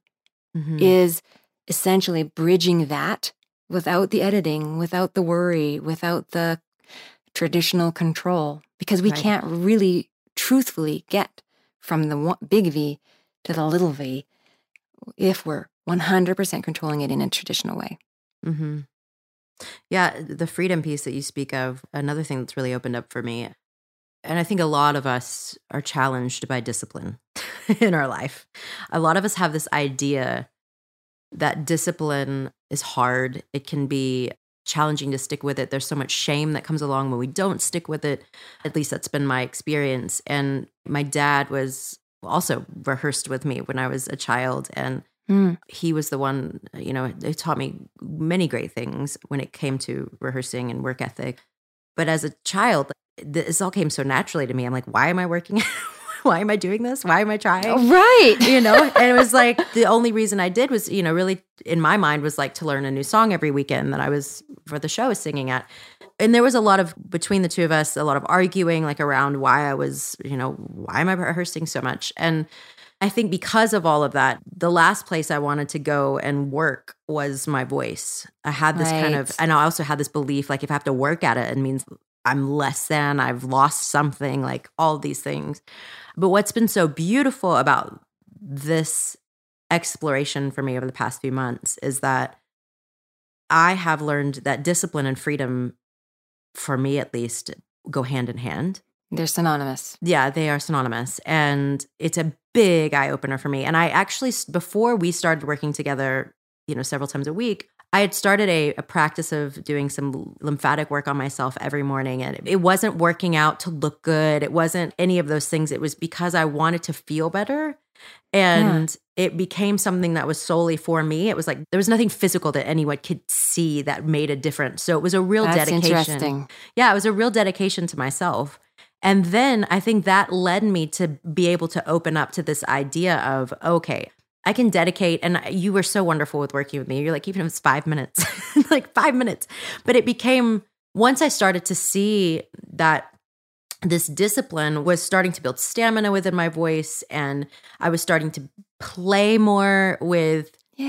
is essentially bridging that without the editing, without the worry, without the traditional control, because we can't really truthfully get from the big V to the little v if we're 100% controlling it in a traditional way. Mm-hmm. Yeah, the freedom piece that you speak of, another thing that's really opened up for me, and I think a lot of us are challenged by discipline in our life. A lot of us have this idea that discipline is hard. It can be challenging to stick with it. There's so much shame that comes along when we don't stick with it. At least that's been my experience. And my dad was also rehearsed with me when I was a child. And he was the one, who taught me many great things when it came to rehearsing and work ethic. But as a child, this all came so naturally to me. I'm like, why am I working? Why am I doing this? Why am I trying? Right. And it was like the only reason I did was, really in my mind was like to learn a new song every weekend that I was for the show I was singing at. And there was a lot of, between the two of us, a lot of arguing like around why I was, why am I rehearsing so much? And I think because of all of that, the last place I wanted to go and work was my voice. I had this kind of, and I also had this belief, like if I have to work at it, it means I'm less than, I've lost something, like all these things. But what's been so beautiful about this exploration for me over the past few months is that I have learned that discipline and freedom, for me at least, go hand in hand. They're synonymous. Yeah, they are synonymous. And it's a big eye-opener for me. And I actually, before we started working together, several times a week, I had started a practice of doing some lymphatic work on myself every morning. And it wasn't working out to look good. It wasn't any of those things. It was because I wanted to feel better. And it became something that was solely for me. It was like there was nothing physical that anyone could see that made a difference. So it was a real dedication. Interesting. Yeah, it was a real dedication to myself. And then I think that led me to be able to open up to this idea of, okay, I can dedicate, and you were so wonderful with working with me. You're like, even if it's 5 minutes, like 5 minutes. But it became, once I started to see that this discipline was starting to build stamina within my voice, and I was starting to play more with,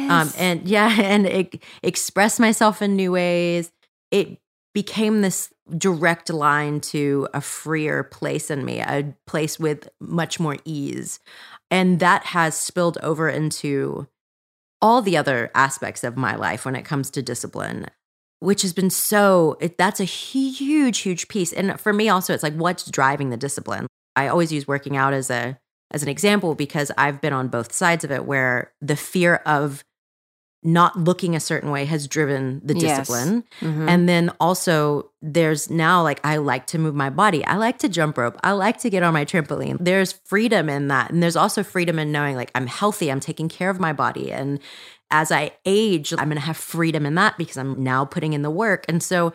and express myself in new ways. It became this direct line to a freer place in me, a place with much more ease. And that has spilled over into all the other aspects of my life when it comes to discipline, which has been that's a huge, huge piece. And for me also, it's like, what's driving the discipline? I always use working out as an example because I've been on both sides of it, where the fear of not looking a certain way has driven the discipline. Yes. Mm-hmm. And then also there's now like, I like to move my body. I like to jump rope. I like to get on my trampoline. There's freedom in that. And there's also freedom in knowing like I'm healthy, I'm taking care of my body. And as I age, I'm going to have freedom in that because I'm now putting in the work. And so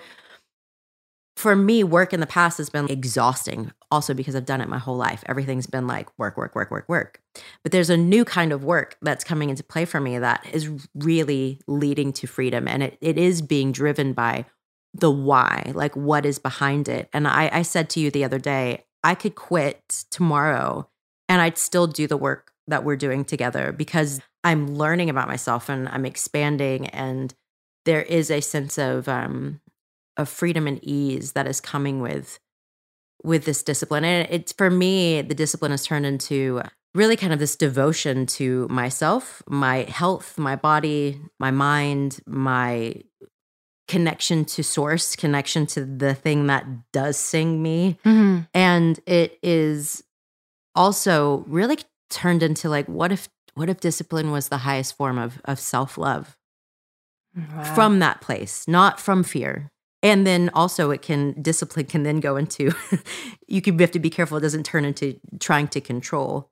for me, work in the past has been exhausting, also because I've done it my whole life. Everything's been like work. But there's a new kind of work that's coming into play for me that is really leading to freedom. And it is being driven by the why, like what is behind it. And I said to you the other day, I could quit tomorrow and I'd still do the work that we're doing together because I'm learning about myself and I'm expanding. And there is a sense of freedom and ease that is coming with this discipline. And it's, for me, the discipline has turned into really kind of this devotion to myself, my health, my body, my mind, my connection to source, connection to the thing that does sing me. Mm-hmm. And it is also really turned into like, what if discipline was the highest form of self-love? Wow. From that place, not from fear. And then also discipline can then go into, you have to be careful it doesn't turn into trying to control.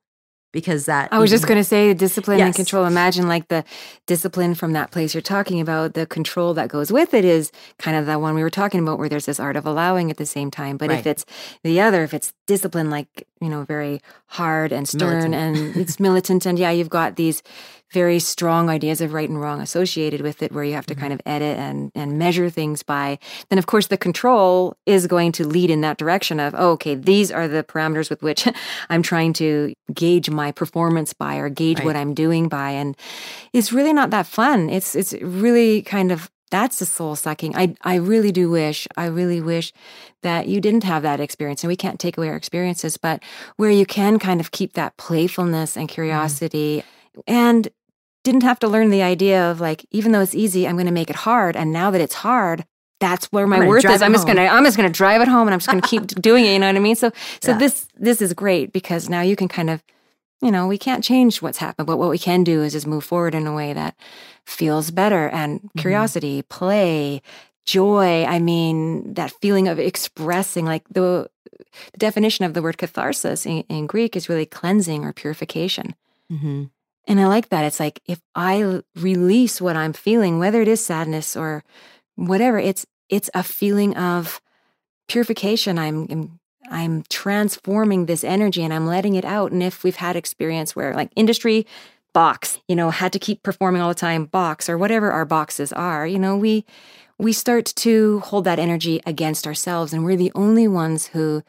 because that... I was just going to say discipline Yes. and control. Imagine like the discipline from that place you're talking about, the control that goes with it is kind of the one we were talking about where there's this art of allowing at the same time. But if Right. it's the other, if it's discipline, like, very hard and stern and it's militant and you've got these very strong ideas of right and wrong associated with it where you have to kind of edit and measure things by, then of course the control is going to lead in that direction of, okay, these are the parameters with which I'm trying to gauge my performance by or gauge what I'm doing by. And it's really not that fun. It's really kind of, that's the soul sucking. I really wish that you didn't have that experience, and we can't take away our experiences, but where you can kind of keep that playfulness and curiosity and didn't have to learn the idea of like, even though it's easy, I'm going to make it hard. And now that it's hard, that's where my worth is. I'm just gonna drive it home, and I'm just gonna keep doing it. You know what I mean? So this is great because now you can kind of, we can't change what's happened, but what we can do is just move forward in a way that feels better. And curiosity, play, joy. I mean, that feeling of expressing, like the definition of the word catharsis in Greek is really cleansing or purification. Mm-hmm. And I like that. It's like if I release what I'm feeling, whether it is sadness or whatever, it's a feeling of purification. I'm transforming this energy and I'm letting it out. And if we've had experience where like industry box, had to keep performing all the time, box, or whatever our boxes are, we start to hold that energy against ourselves, and we're the only ones who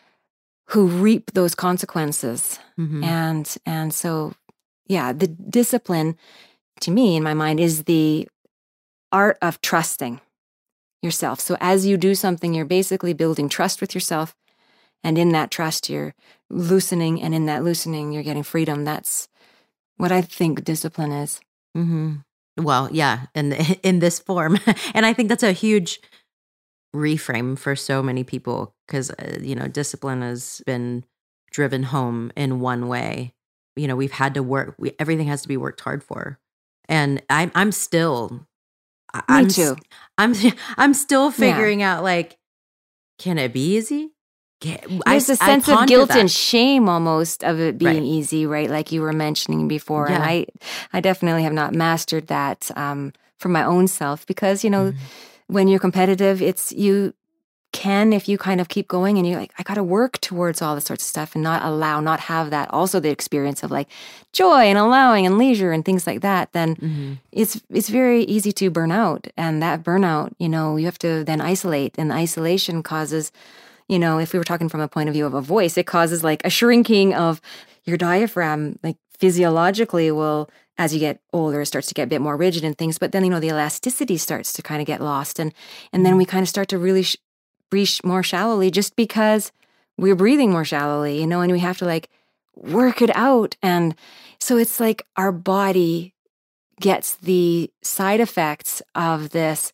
reap those consequences. Mm-hmm. And so the discipline, to me, in my mind, is the art of trusting yourself. So as you do something, you're basically building trust with yourself. And in that trust, you're loosening. And in that loosening, you're getting freedom. That's what I think discipline is. Mm-hmm. Well, yeah, in this form. And I think that's a huge reframe for so many people because, discipline has been driven home in one way. We've had to work. Everything has to be worked hard for, and I'm still. Me too. I'm still figuring out. Like, can it be easy? There's a sense of guilt and shame almost of it being easy, right? Like you were mentioning before, and I definitely have not mastered that for my own self because when you're competitive, it's you. If you kind of keep going and you're like, I got to work towards all this sorts of stuff and not have that also the experience of like joy and allowing and leisure and things like that, then it's very easy to burn out. And that burnout, you have to then isolate, and the isolation causes, if we were talking from a point of view of a voice, it causes like a shrinking of your diaphragm, like physiologically will, as you get older, it starts to get a bit more rigid and things, but then, the elasticity starts to kind of get lost. And then we kind of start to really breathe more shallowly just because we're breathing more shallowly, and we have to like work it out. And so it's like our body gets the side effects of this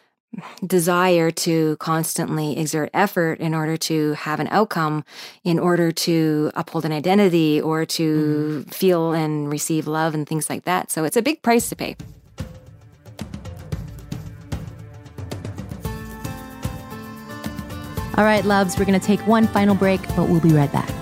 desire to constantly exert effort in order to have an outcome, in order to uphold an identity or to feel and receive love and things like that. So it's a big price to pay. All right, loves, we're going to take one final break, but we'll be right back.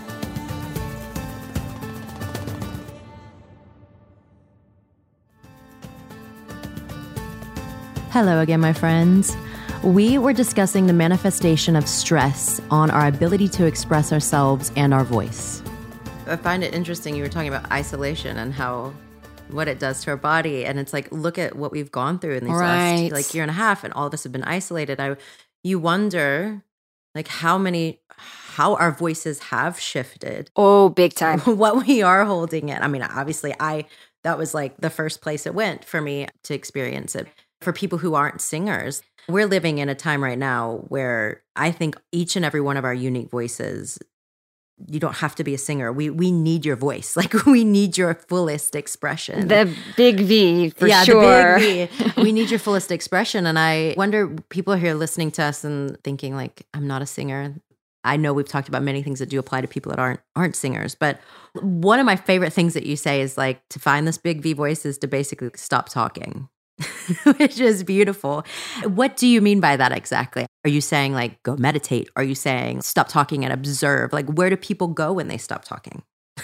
Hello again, my friends. We were discussing the manifestation of stress on our ability to express ourselves and our voice. I find it interesting you were talking about isolation and what it does to our body. And it's like, look at what we've gone through in these last year and a half, and all of us have been isolated. You wonder like how our voices have shifted. Oh, big time. What we are holding in. I mean, obviously that was like the first place it went for me to experience it. For people who aren't singers, we're living in a time right now where I think each and every one of our unique voices, you don't have to be a singer. We need your voice. Like we need your fullest expression. The big V for sure. The big V. We need your fullest expression. And I wonder, people here listening to us and thinking like, I'm not a singer. I know we've talked about many things that do apply to people that aren't singers. But one of my favorite things that you say is like to find this big V voice is to basically stop talking. Which is beautiful. What do you mean by that exactly? Are you saying like go meditate? Are you saying stop talking and observe? Like where do people go when they stop talking?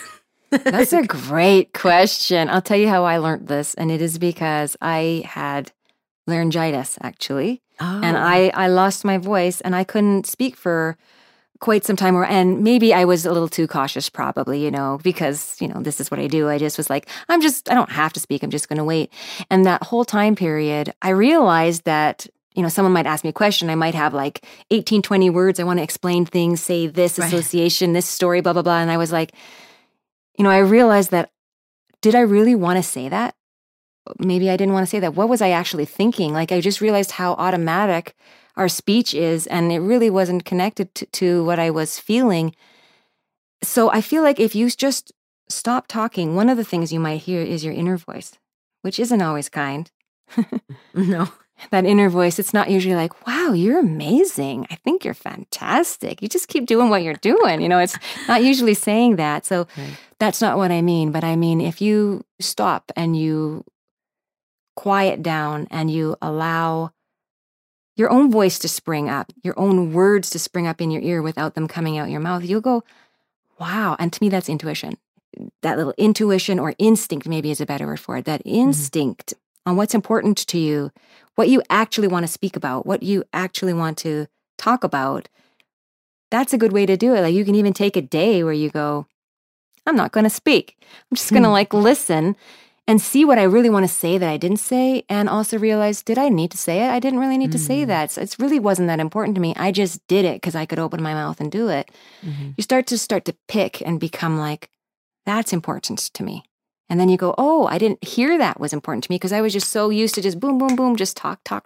That's a great question. I'll tell you how I learned this, and it is because I had laryngitis, actually. Oh. And I lost my voice, and I couldn't speak for quite some time. And maybe I was a little too cautious, probably, because, this is what I do. I just was like, I don't have to speak. I'm just going to wait. And that whole time period, I realized that, someone might ask me a question. I might have like 18, 20 words. I want to explain things, say this association, this story, blah, blah, blah. And I was like, I realized that, did I really want to say that? Maybe I didn't want to say that. What was I actually thinking? Like, I just realized how automatic our speech is, and it really wasn't connected to what I was feeling. So I feel like if you just stop talking, one of the things you might hear is your inner voice, which isn't always kind. No. That inner voice, it's not usually like, wow, you're amazing. I think you're fantastic. You just keep doing what you're doing. It's not usually saying that. So That's not what I mean. But I mean, if you stop and you quiet down and you allow your own voice to spring up, your own words to spring up in your ear without them coming out your mouth, you'll go, wow. And to me, that's intuition. That little intuition, or instinct maybe is a better word for it. That instinct on what's important to you, what you actually want to speak about, what you actually want to talk about. That's a good way to do it. Like, you can even take a day where you go, I'm not going to speak. I'm just going to listen and see what I really want to say that I didn't say, and also realize, did I need to say it? I didn't really need to say that. So it really wasn't that important to me. I just did it because I could open my mouth and do it. You start to pick and become like, that's important to me. And then you go, oh, I didn't hear that was important to me because I was just so used to just boom, boom, boom, just talk, So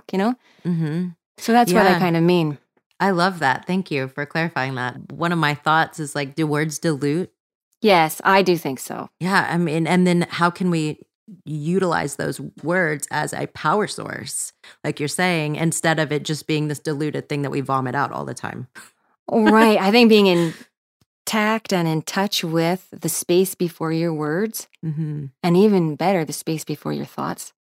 that's what I kind of mean. I love that. Thank you for clarifying that. One of my thoughts is like, do words dilute? Yes, I do think so. Yeah, I mean, and then how can we utilize those words as a power source, like you're saying, instead of it just being this diluted thing that we vomit out all the time? Right. I think being in tact and in touch with the space before your words, and even better, the space before your thoughts.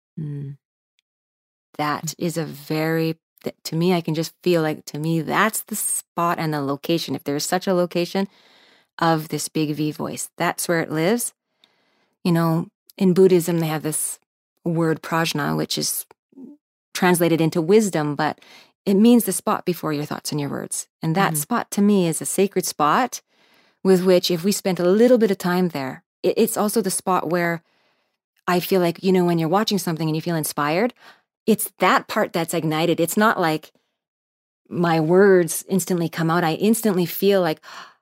That is to me, I can just feel like, to me, that's the spot and the location. If there's such a location of this big V voice, that's where it lives. In Buddhism, they have this word prajna, which is translated into wisdom, but it means the spot before your thoughts and your words. And that spot, to me, is a sacred spot with which, if we spent a little bit of time there, it's also the spot where I feel like, when you're watching something and you feel inspired, it's that part that's ignited. It's not like my words instantly come out. I instantly feel like,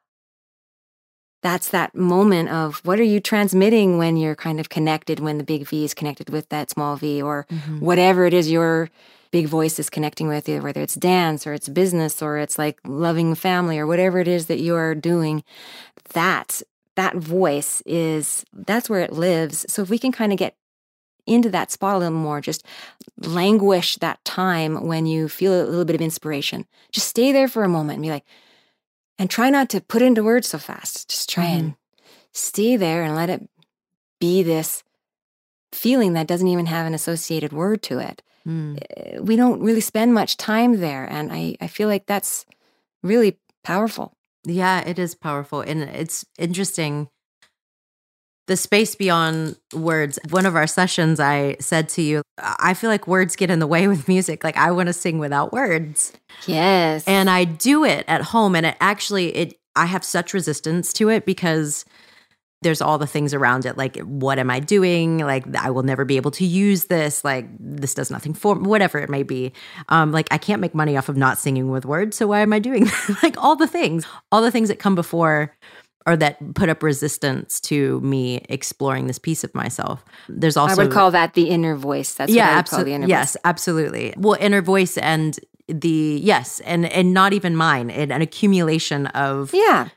that's that moment of, what are you transmitting when you're kind of connected, when the big V is connected with that small v, or whatever it is your big voice is connecting with, whether it's dance or it's business or it's like loving family or whatever it is that you are doing. That voice that's where it lives. So if we can kind of get into that spot a little more, just languish that time when you feel a little bit of inspiration, just stay there for a moment and be like, and try not to put into words so fast. Just try and stay there and let it be this feeling that doesn't even have an associated word to it. We don't really spend much time there. And I feel like that's really powerful. Yeah, it is powerful. And it's interesting. The space beyond words. One of our sessions, I said to you, I feel like words get in the way with music. Like, I want to sing without words. Yes. And I do it at home. And I have such resistance to it because there's all the things around it. Like, what am I doing? Like, I will never be able to use this. Like, this does nothing for me, whatever it may be. Like, I can't make money off of not singing with words. So why am I doing that? Like, all the things that come before, or that put up resistance to me exploring this piece of myself. There's also, I would call that the inner voice. That's what I would call the inner voice. Yes, absolutely. Well, inner voice and and not even mine, an accumulation of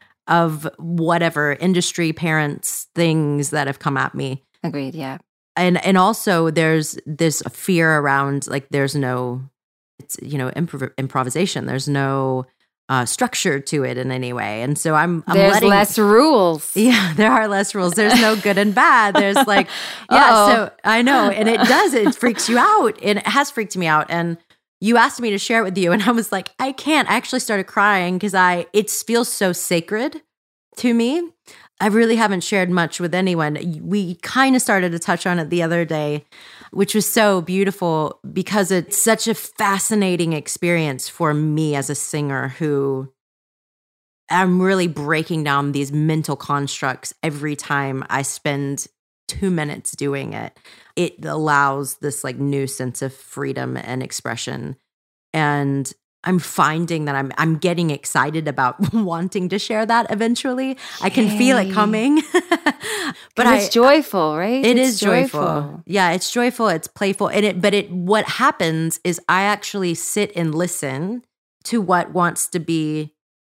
whatever industry, parents, things that have come at me. Agreed. Yeah. And also there's this fear around, like, there's no, it's, improvisation. There's no structure to it in any way. And so there's less rules. Yeah, there are less rules. There's no good and bad. There's like, so I know. And it freaks you out. And it has freaked me out. And you asked me to share it with you. And I was like, I can't. I actually started crying because it feels so sacred to me. I really haven't shared much with anyone. We kind of started to touch on it the other day, which was so beautiful because it's such a fascinating experience for me as a singer who I'm really breaking down these mental constructs every time I spend 2 minutes doing it. It allows this like new sense of freedom and expression. And I'm finding that I'm getting excited about wanting to share that eventually. I can feel it coming. But it's joyful, right? It is joyful. Yeah, it's joyful, it's playful. What happens is I actually sit and listen to what wants to be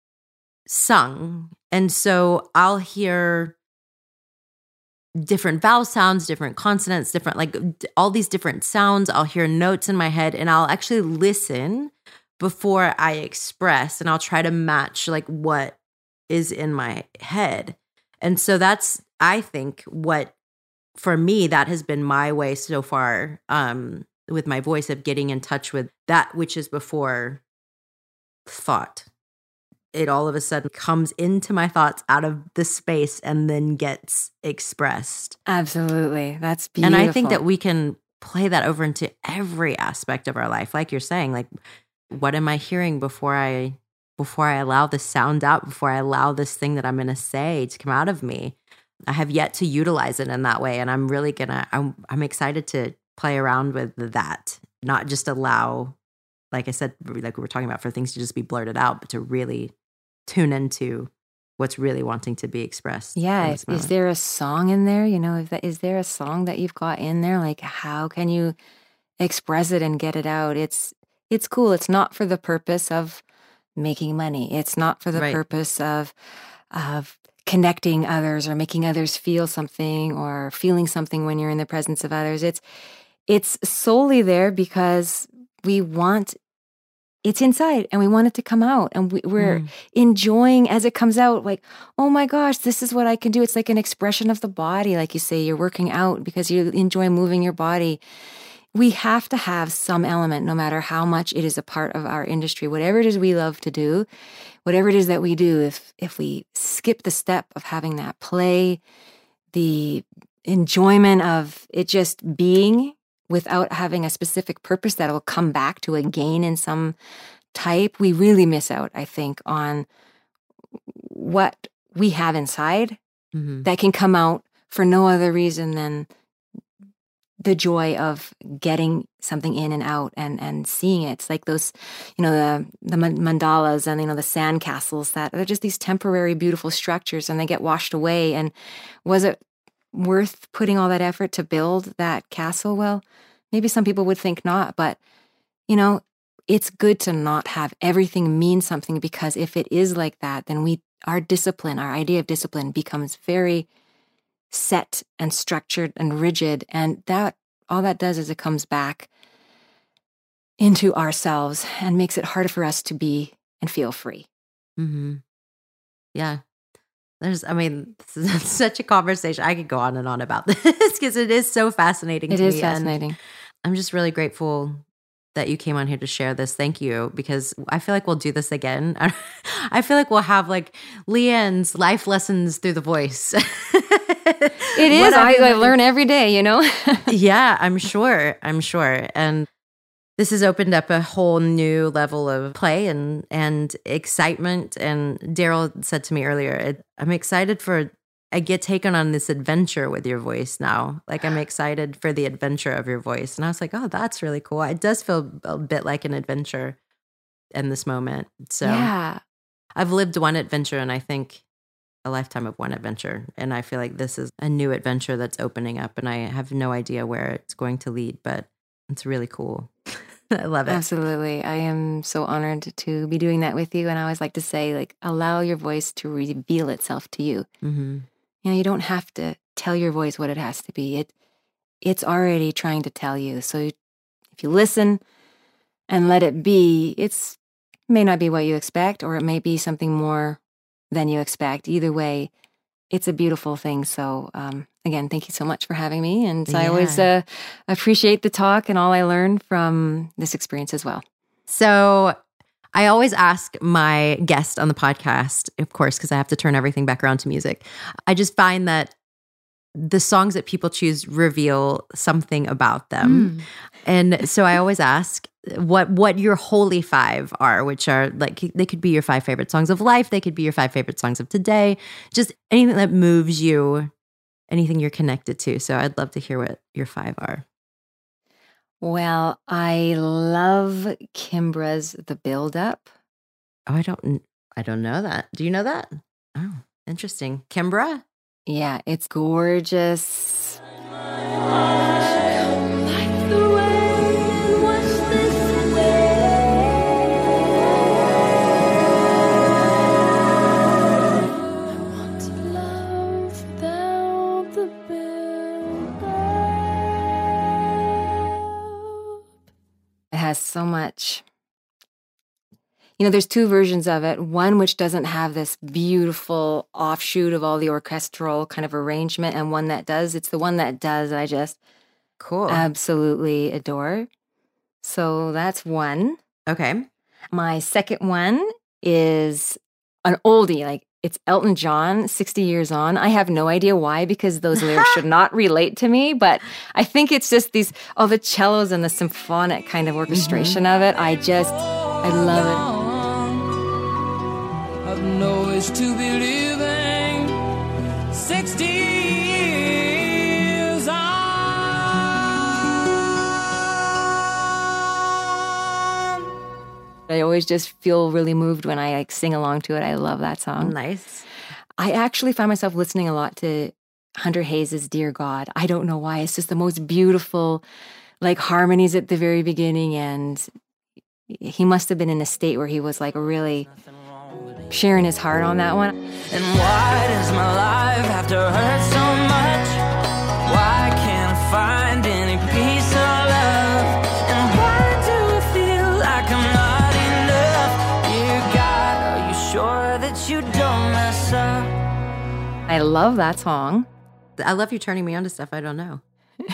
sung. And so I'll hear different vowel sounds, different consonants, different like all these different sounds. I'll hear notes in my head and I'll actually listen before I express, and I'll try to match like what is in my head. And so that's, I think, what for me, that has been my way so far with my voice of getting in touch with that which is before thought. It all of a sudden comes into my thoughts out of the space and then gets expressed. Absolutely. That's beautiful. And I think that we can play that over into every aspect of our life. Like you're saying, like, what am I hearing before I allow this sound out, before I allow this thing that I'm going to say to come out of me? I have yet to utilize it in that way. And I'm really I'm excited to play around with that, not just allow, like I said, like we were talking about, for things to just be blurted out, but to really tune into what's really wanting to be expressed. Yeah. Is there a song in there? You know, is there a song that you've got in there? Like, how can you express it and get it out? It's cool. It's not for the purpose of making money. It's not for the purpose of connecting others or making others feel something or feeling something when you're in the presence of others. It's solely there because it's inside and we want it to come out, and we're enjoying as it comes out, like, oh my gosh, this is what I can do. It's like an expression of the body. Like you say, you're working out because you enjoy moving your body. We have to have some element, no matter how much it is a part of our industry, whatever it is we love to do, whatever it is that we do, if we skip the step of having that play, the enjoyment of it just being without having a specific purpose that will come back to a gain in some type, we really miss out, I think, on what we have inside that can come out for no other reason than the joy of getting something in and out and seeing it. It's like those, the mandalas and, the sand castles that they're just these temporary, beautiful structures, and they get washed away. And was it worth putting all that effort to build that castle? Well, maybe some people would think not, but, it's good to not have everything mean something, because if it is like that, then our idea of discipline becomes very set and structured and rigid, and that all that does is it comes back into ourselves and makes it harder for us to be and feel free. Yeah, this is such a conversation. I could go on and on about this because it is so fascinating to me. It is fascinating. And I'm just really grateful that you came on here to share this. Thank you, because I feel like we'll do this again. I feel like we'll have like Leanne's life lessons through the voice. It is. I learn every day, Yeah, I'm sure. And this has opened up a whole new level of play and excitement. And Daryl said to me earlier, I'm excited I get taken on this adventure with your voice now. Like, I'm excited for the adventure of your voice. And I was like, oh, that's really cool. It does feel a bit like an adventure in this moment. So yeah. I've lived one adventure, and I think a lifetime of one adventure. And I feel like this is a new adventure that's opening up, and I have no idea where it's going to lead, but it's really cool. I love it. Absolutely. I am so honored to be doing that with you. And I always like to say, like, allow your voice to reveal itself to you. You don't have to tell your voice what it has to be. It's already trying to tell you. So if you listen and let it be, it may not be what you expect, or it may be something more than you expect. Either way, it's a beautiful thing. So again, thank you so much for having me. And I always appreciate the talk and all I learned from this experience as well. So I always ask my guest on the podcast, of course, because I have to turn everything back around to music. I just find that the songs that people choose reveal something about them. And so I always ask what your holy five are, which are like, they could be your 5 favorite songs of life. They could be your 5 favorite songs of today. Just anything that moves you, anything you're connected to. So I'd love to hear what your 5 are. Well, I love Kimbra's The Build Up. Oh, I don't know that. Do you know that? Oh, interesting. Kimbra? Yeah, it's gorgeous. It has so much. There's 2 versions of it. One which doesn't have this beautiful offshoot of all the orchestral kind of arrangement, and one that does. It's the one that does I just absolutely adore. So that's one. Okay. My second one is an oldie. Like, it's Elton John, 60 Years On. I have no idea why, because those lyrics should not relate to me, but I think it's just the cellos and the symphonic kind of orchestration of it. I love it. I've no wish to be living 60 years on. I always just feel really moved when I sing along to it. I love that song. Nice. I actually find myself listening a lot to Hunter Hayes' Dear God. I don't know why. It's just the most beautiful harmonies at the very beginning, and he must have been in a state where he was really sharing his heart on that one. And why does my life have to hurt so much? Why can't I find any peace or love? And why do I feel like I'm not enough? Dear God, are you sure that you don't mess up? I love that song. I love you turning me on to stuff I don't know.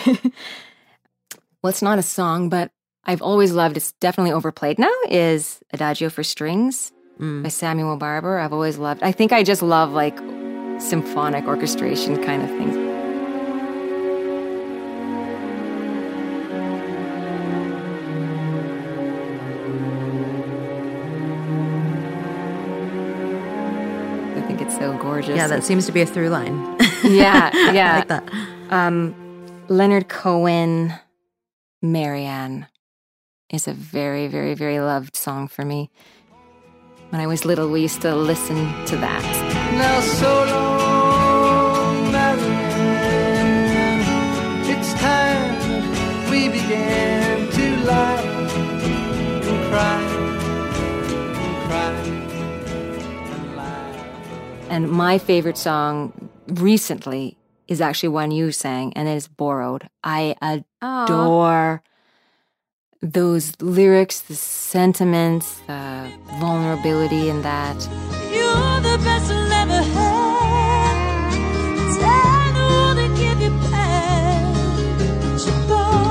Well, it's not a song, but I've always loved, it's definitely overplayed now, is Adagio for Strings by Samuel Barber. I've always loved. I think I just love symphonic orchestration kind of things. I think it's so gorgeous. Yeah, that seems to be a through line. Yeah. I like that. Leonard Cohen, Marianne is a very, very, very loved song for me. When I was little, we used to listen to that. Now so long, Marianne, it's time we began to lie and cry and cry and lie. And my favorite song recently is actually one you sang, and it is Borrowed. I adore those lyrics, the sentiments, the vulnerability in that. You're the best I'll ever have. I don't wanna give you back what you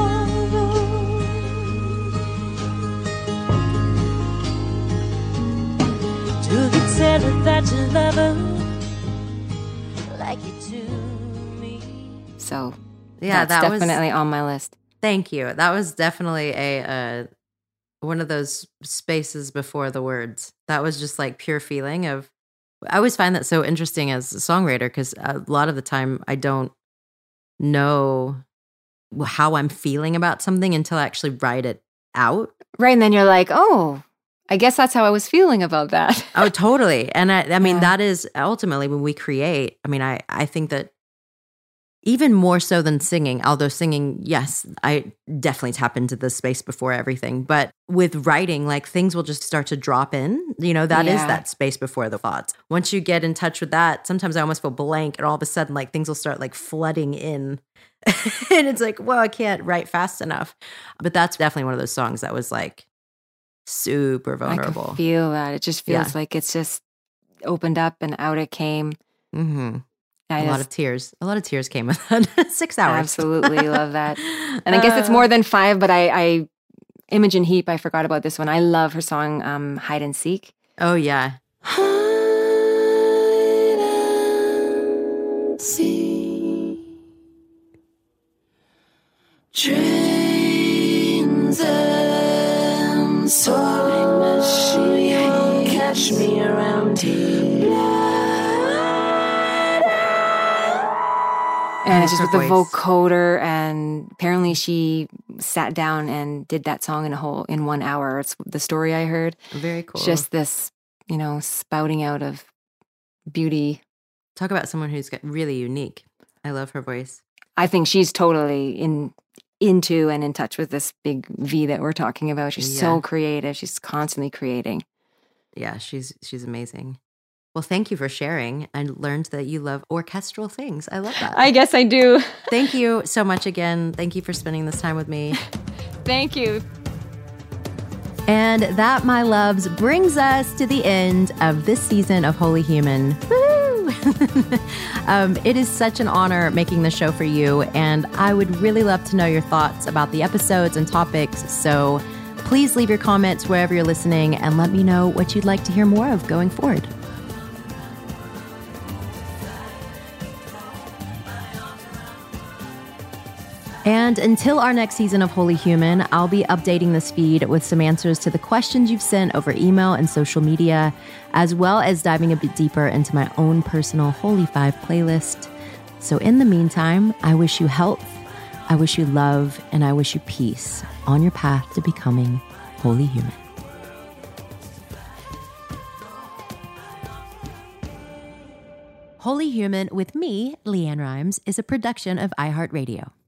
borrowed. To the extent that you love her like you do me. So Yeah, that's that was definitely on my list. Thank you. That was definitely a one of those spaces before the words. That was just pure feeling of. I always find that so interesting as a songwriter, because a lot of the time I don't know how I'm feeling about something until I actually write it out. Right, and then you're like, oh, I guess that's how I was feeling about that. Oh, totally. And I mean, Yeah. that is ultimately when we create. I mean, I think that even more so than singing, although singing, yes, I definitely tap into the space before everything. But with writing, things will just start to drop in. That is Yeah. that space before the thoughts. Once you get in touch with that, sometimes I almost feel blank, and all of a sudden, things will start flooding in. And it's well, I can't write fast enough. But that's definitely one of those songs that was super I vulnerable. can feel that. It just feels Yeah. like it's just opened up and out it came. Mm-hmm. I A lot of tears. A lot of tears came with that. 6 hours. absolutely love that. And I guess it's more than 5, but I Imogen Heap, I forgot about this one. I love her song Hide and Seek. Oh, yeah. Hide and seek. Trains and soaring machine, catch me around here. And it's just with the voice. vocoder, and apparently she sat down and did that song in 1 hour. It's the story I heard. Very cool. It's just this, spouting out of beauty. Talk about someone who's really unique. I love her voice. I think she's totally into and in touch with this big V that we're talking about. She's so creative. She's constantly creating. Yeah, she's amazing. Well, thank you for sharing. I learned that you love orchestral things. I love that. I guess I do. Thank you so much again. Thank you for spending this time with me. Thank you. And that, my loves, brings us to the end of this season of Holy Human. Woo! It is such an honor making the show for you, and I would really love to know your thoughts about the episodes and topics. So please leave your comments wherever you're listening and let me know what you'd like to hear more of going forward. And until our next season of Holy Human, I'll be updating this feed with some answers to the questions you've sent over email and social media, as well as diving a bit deeper into my own personal Holy Five playlist. So in the meantime, I wish you health, I wish you love, and I wish you peace on your path to becoming Holy Human. Holy Human with me, Leanne Rimes, is a production of iHeartRadio.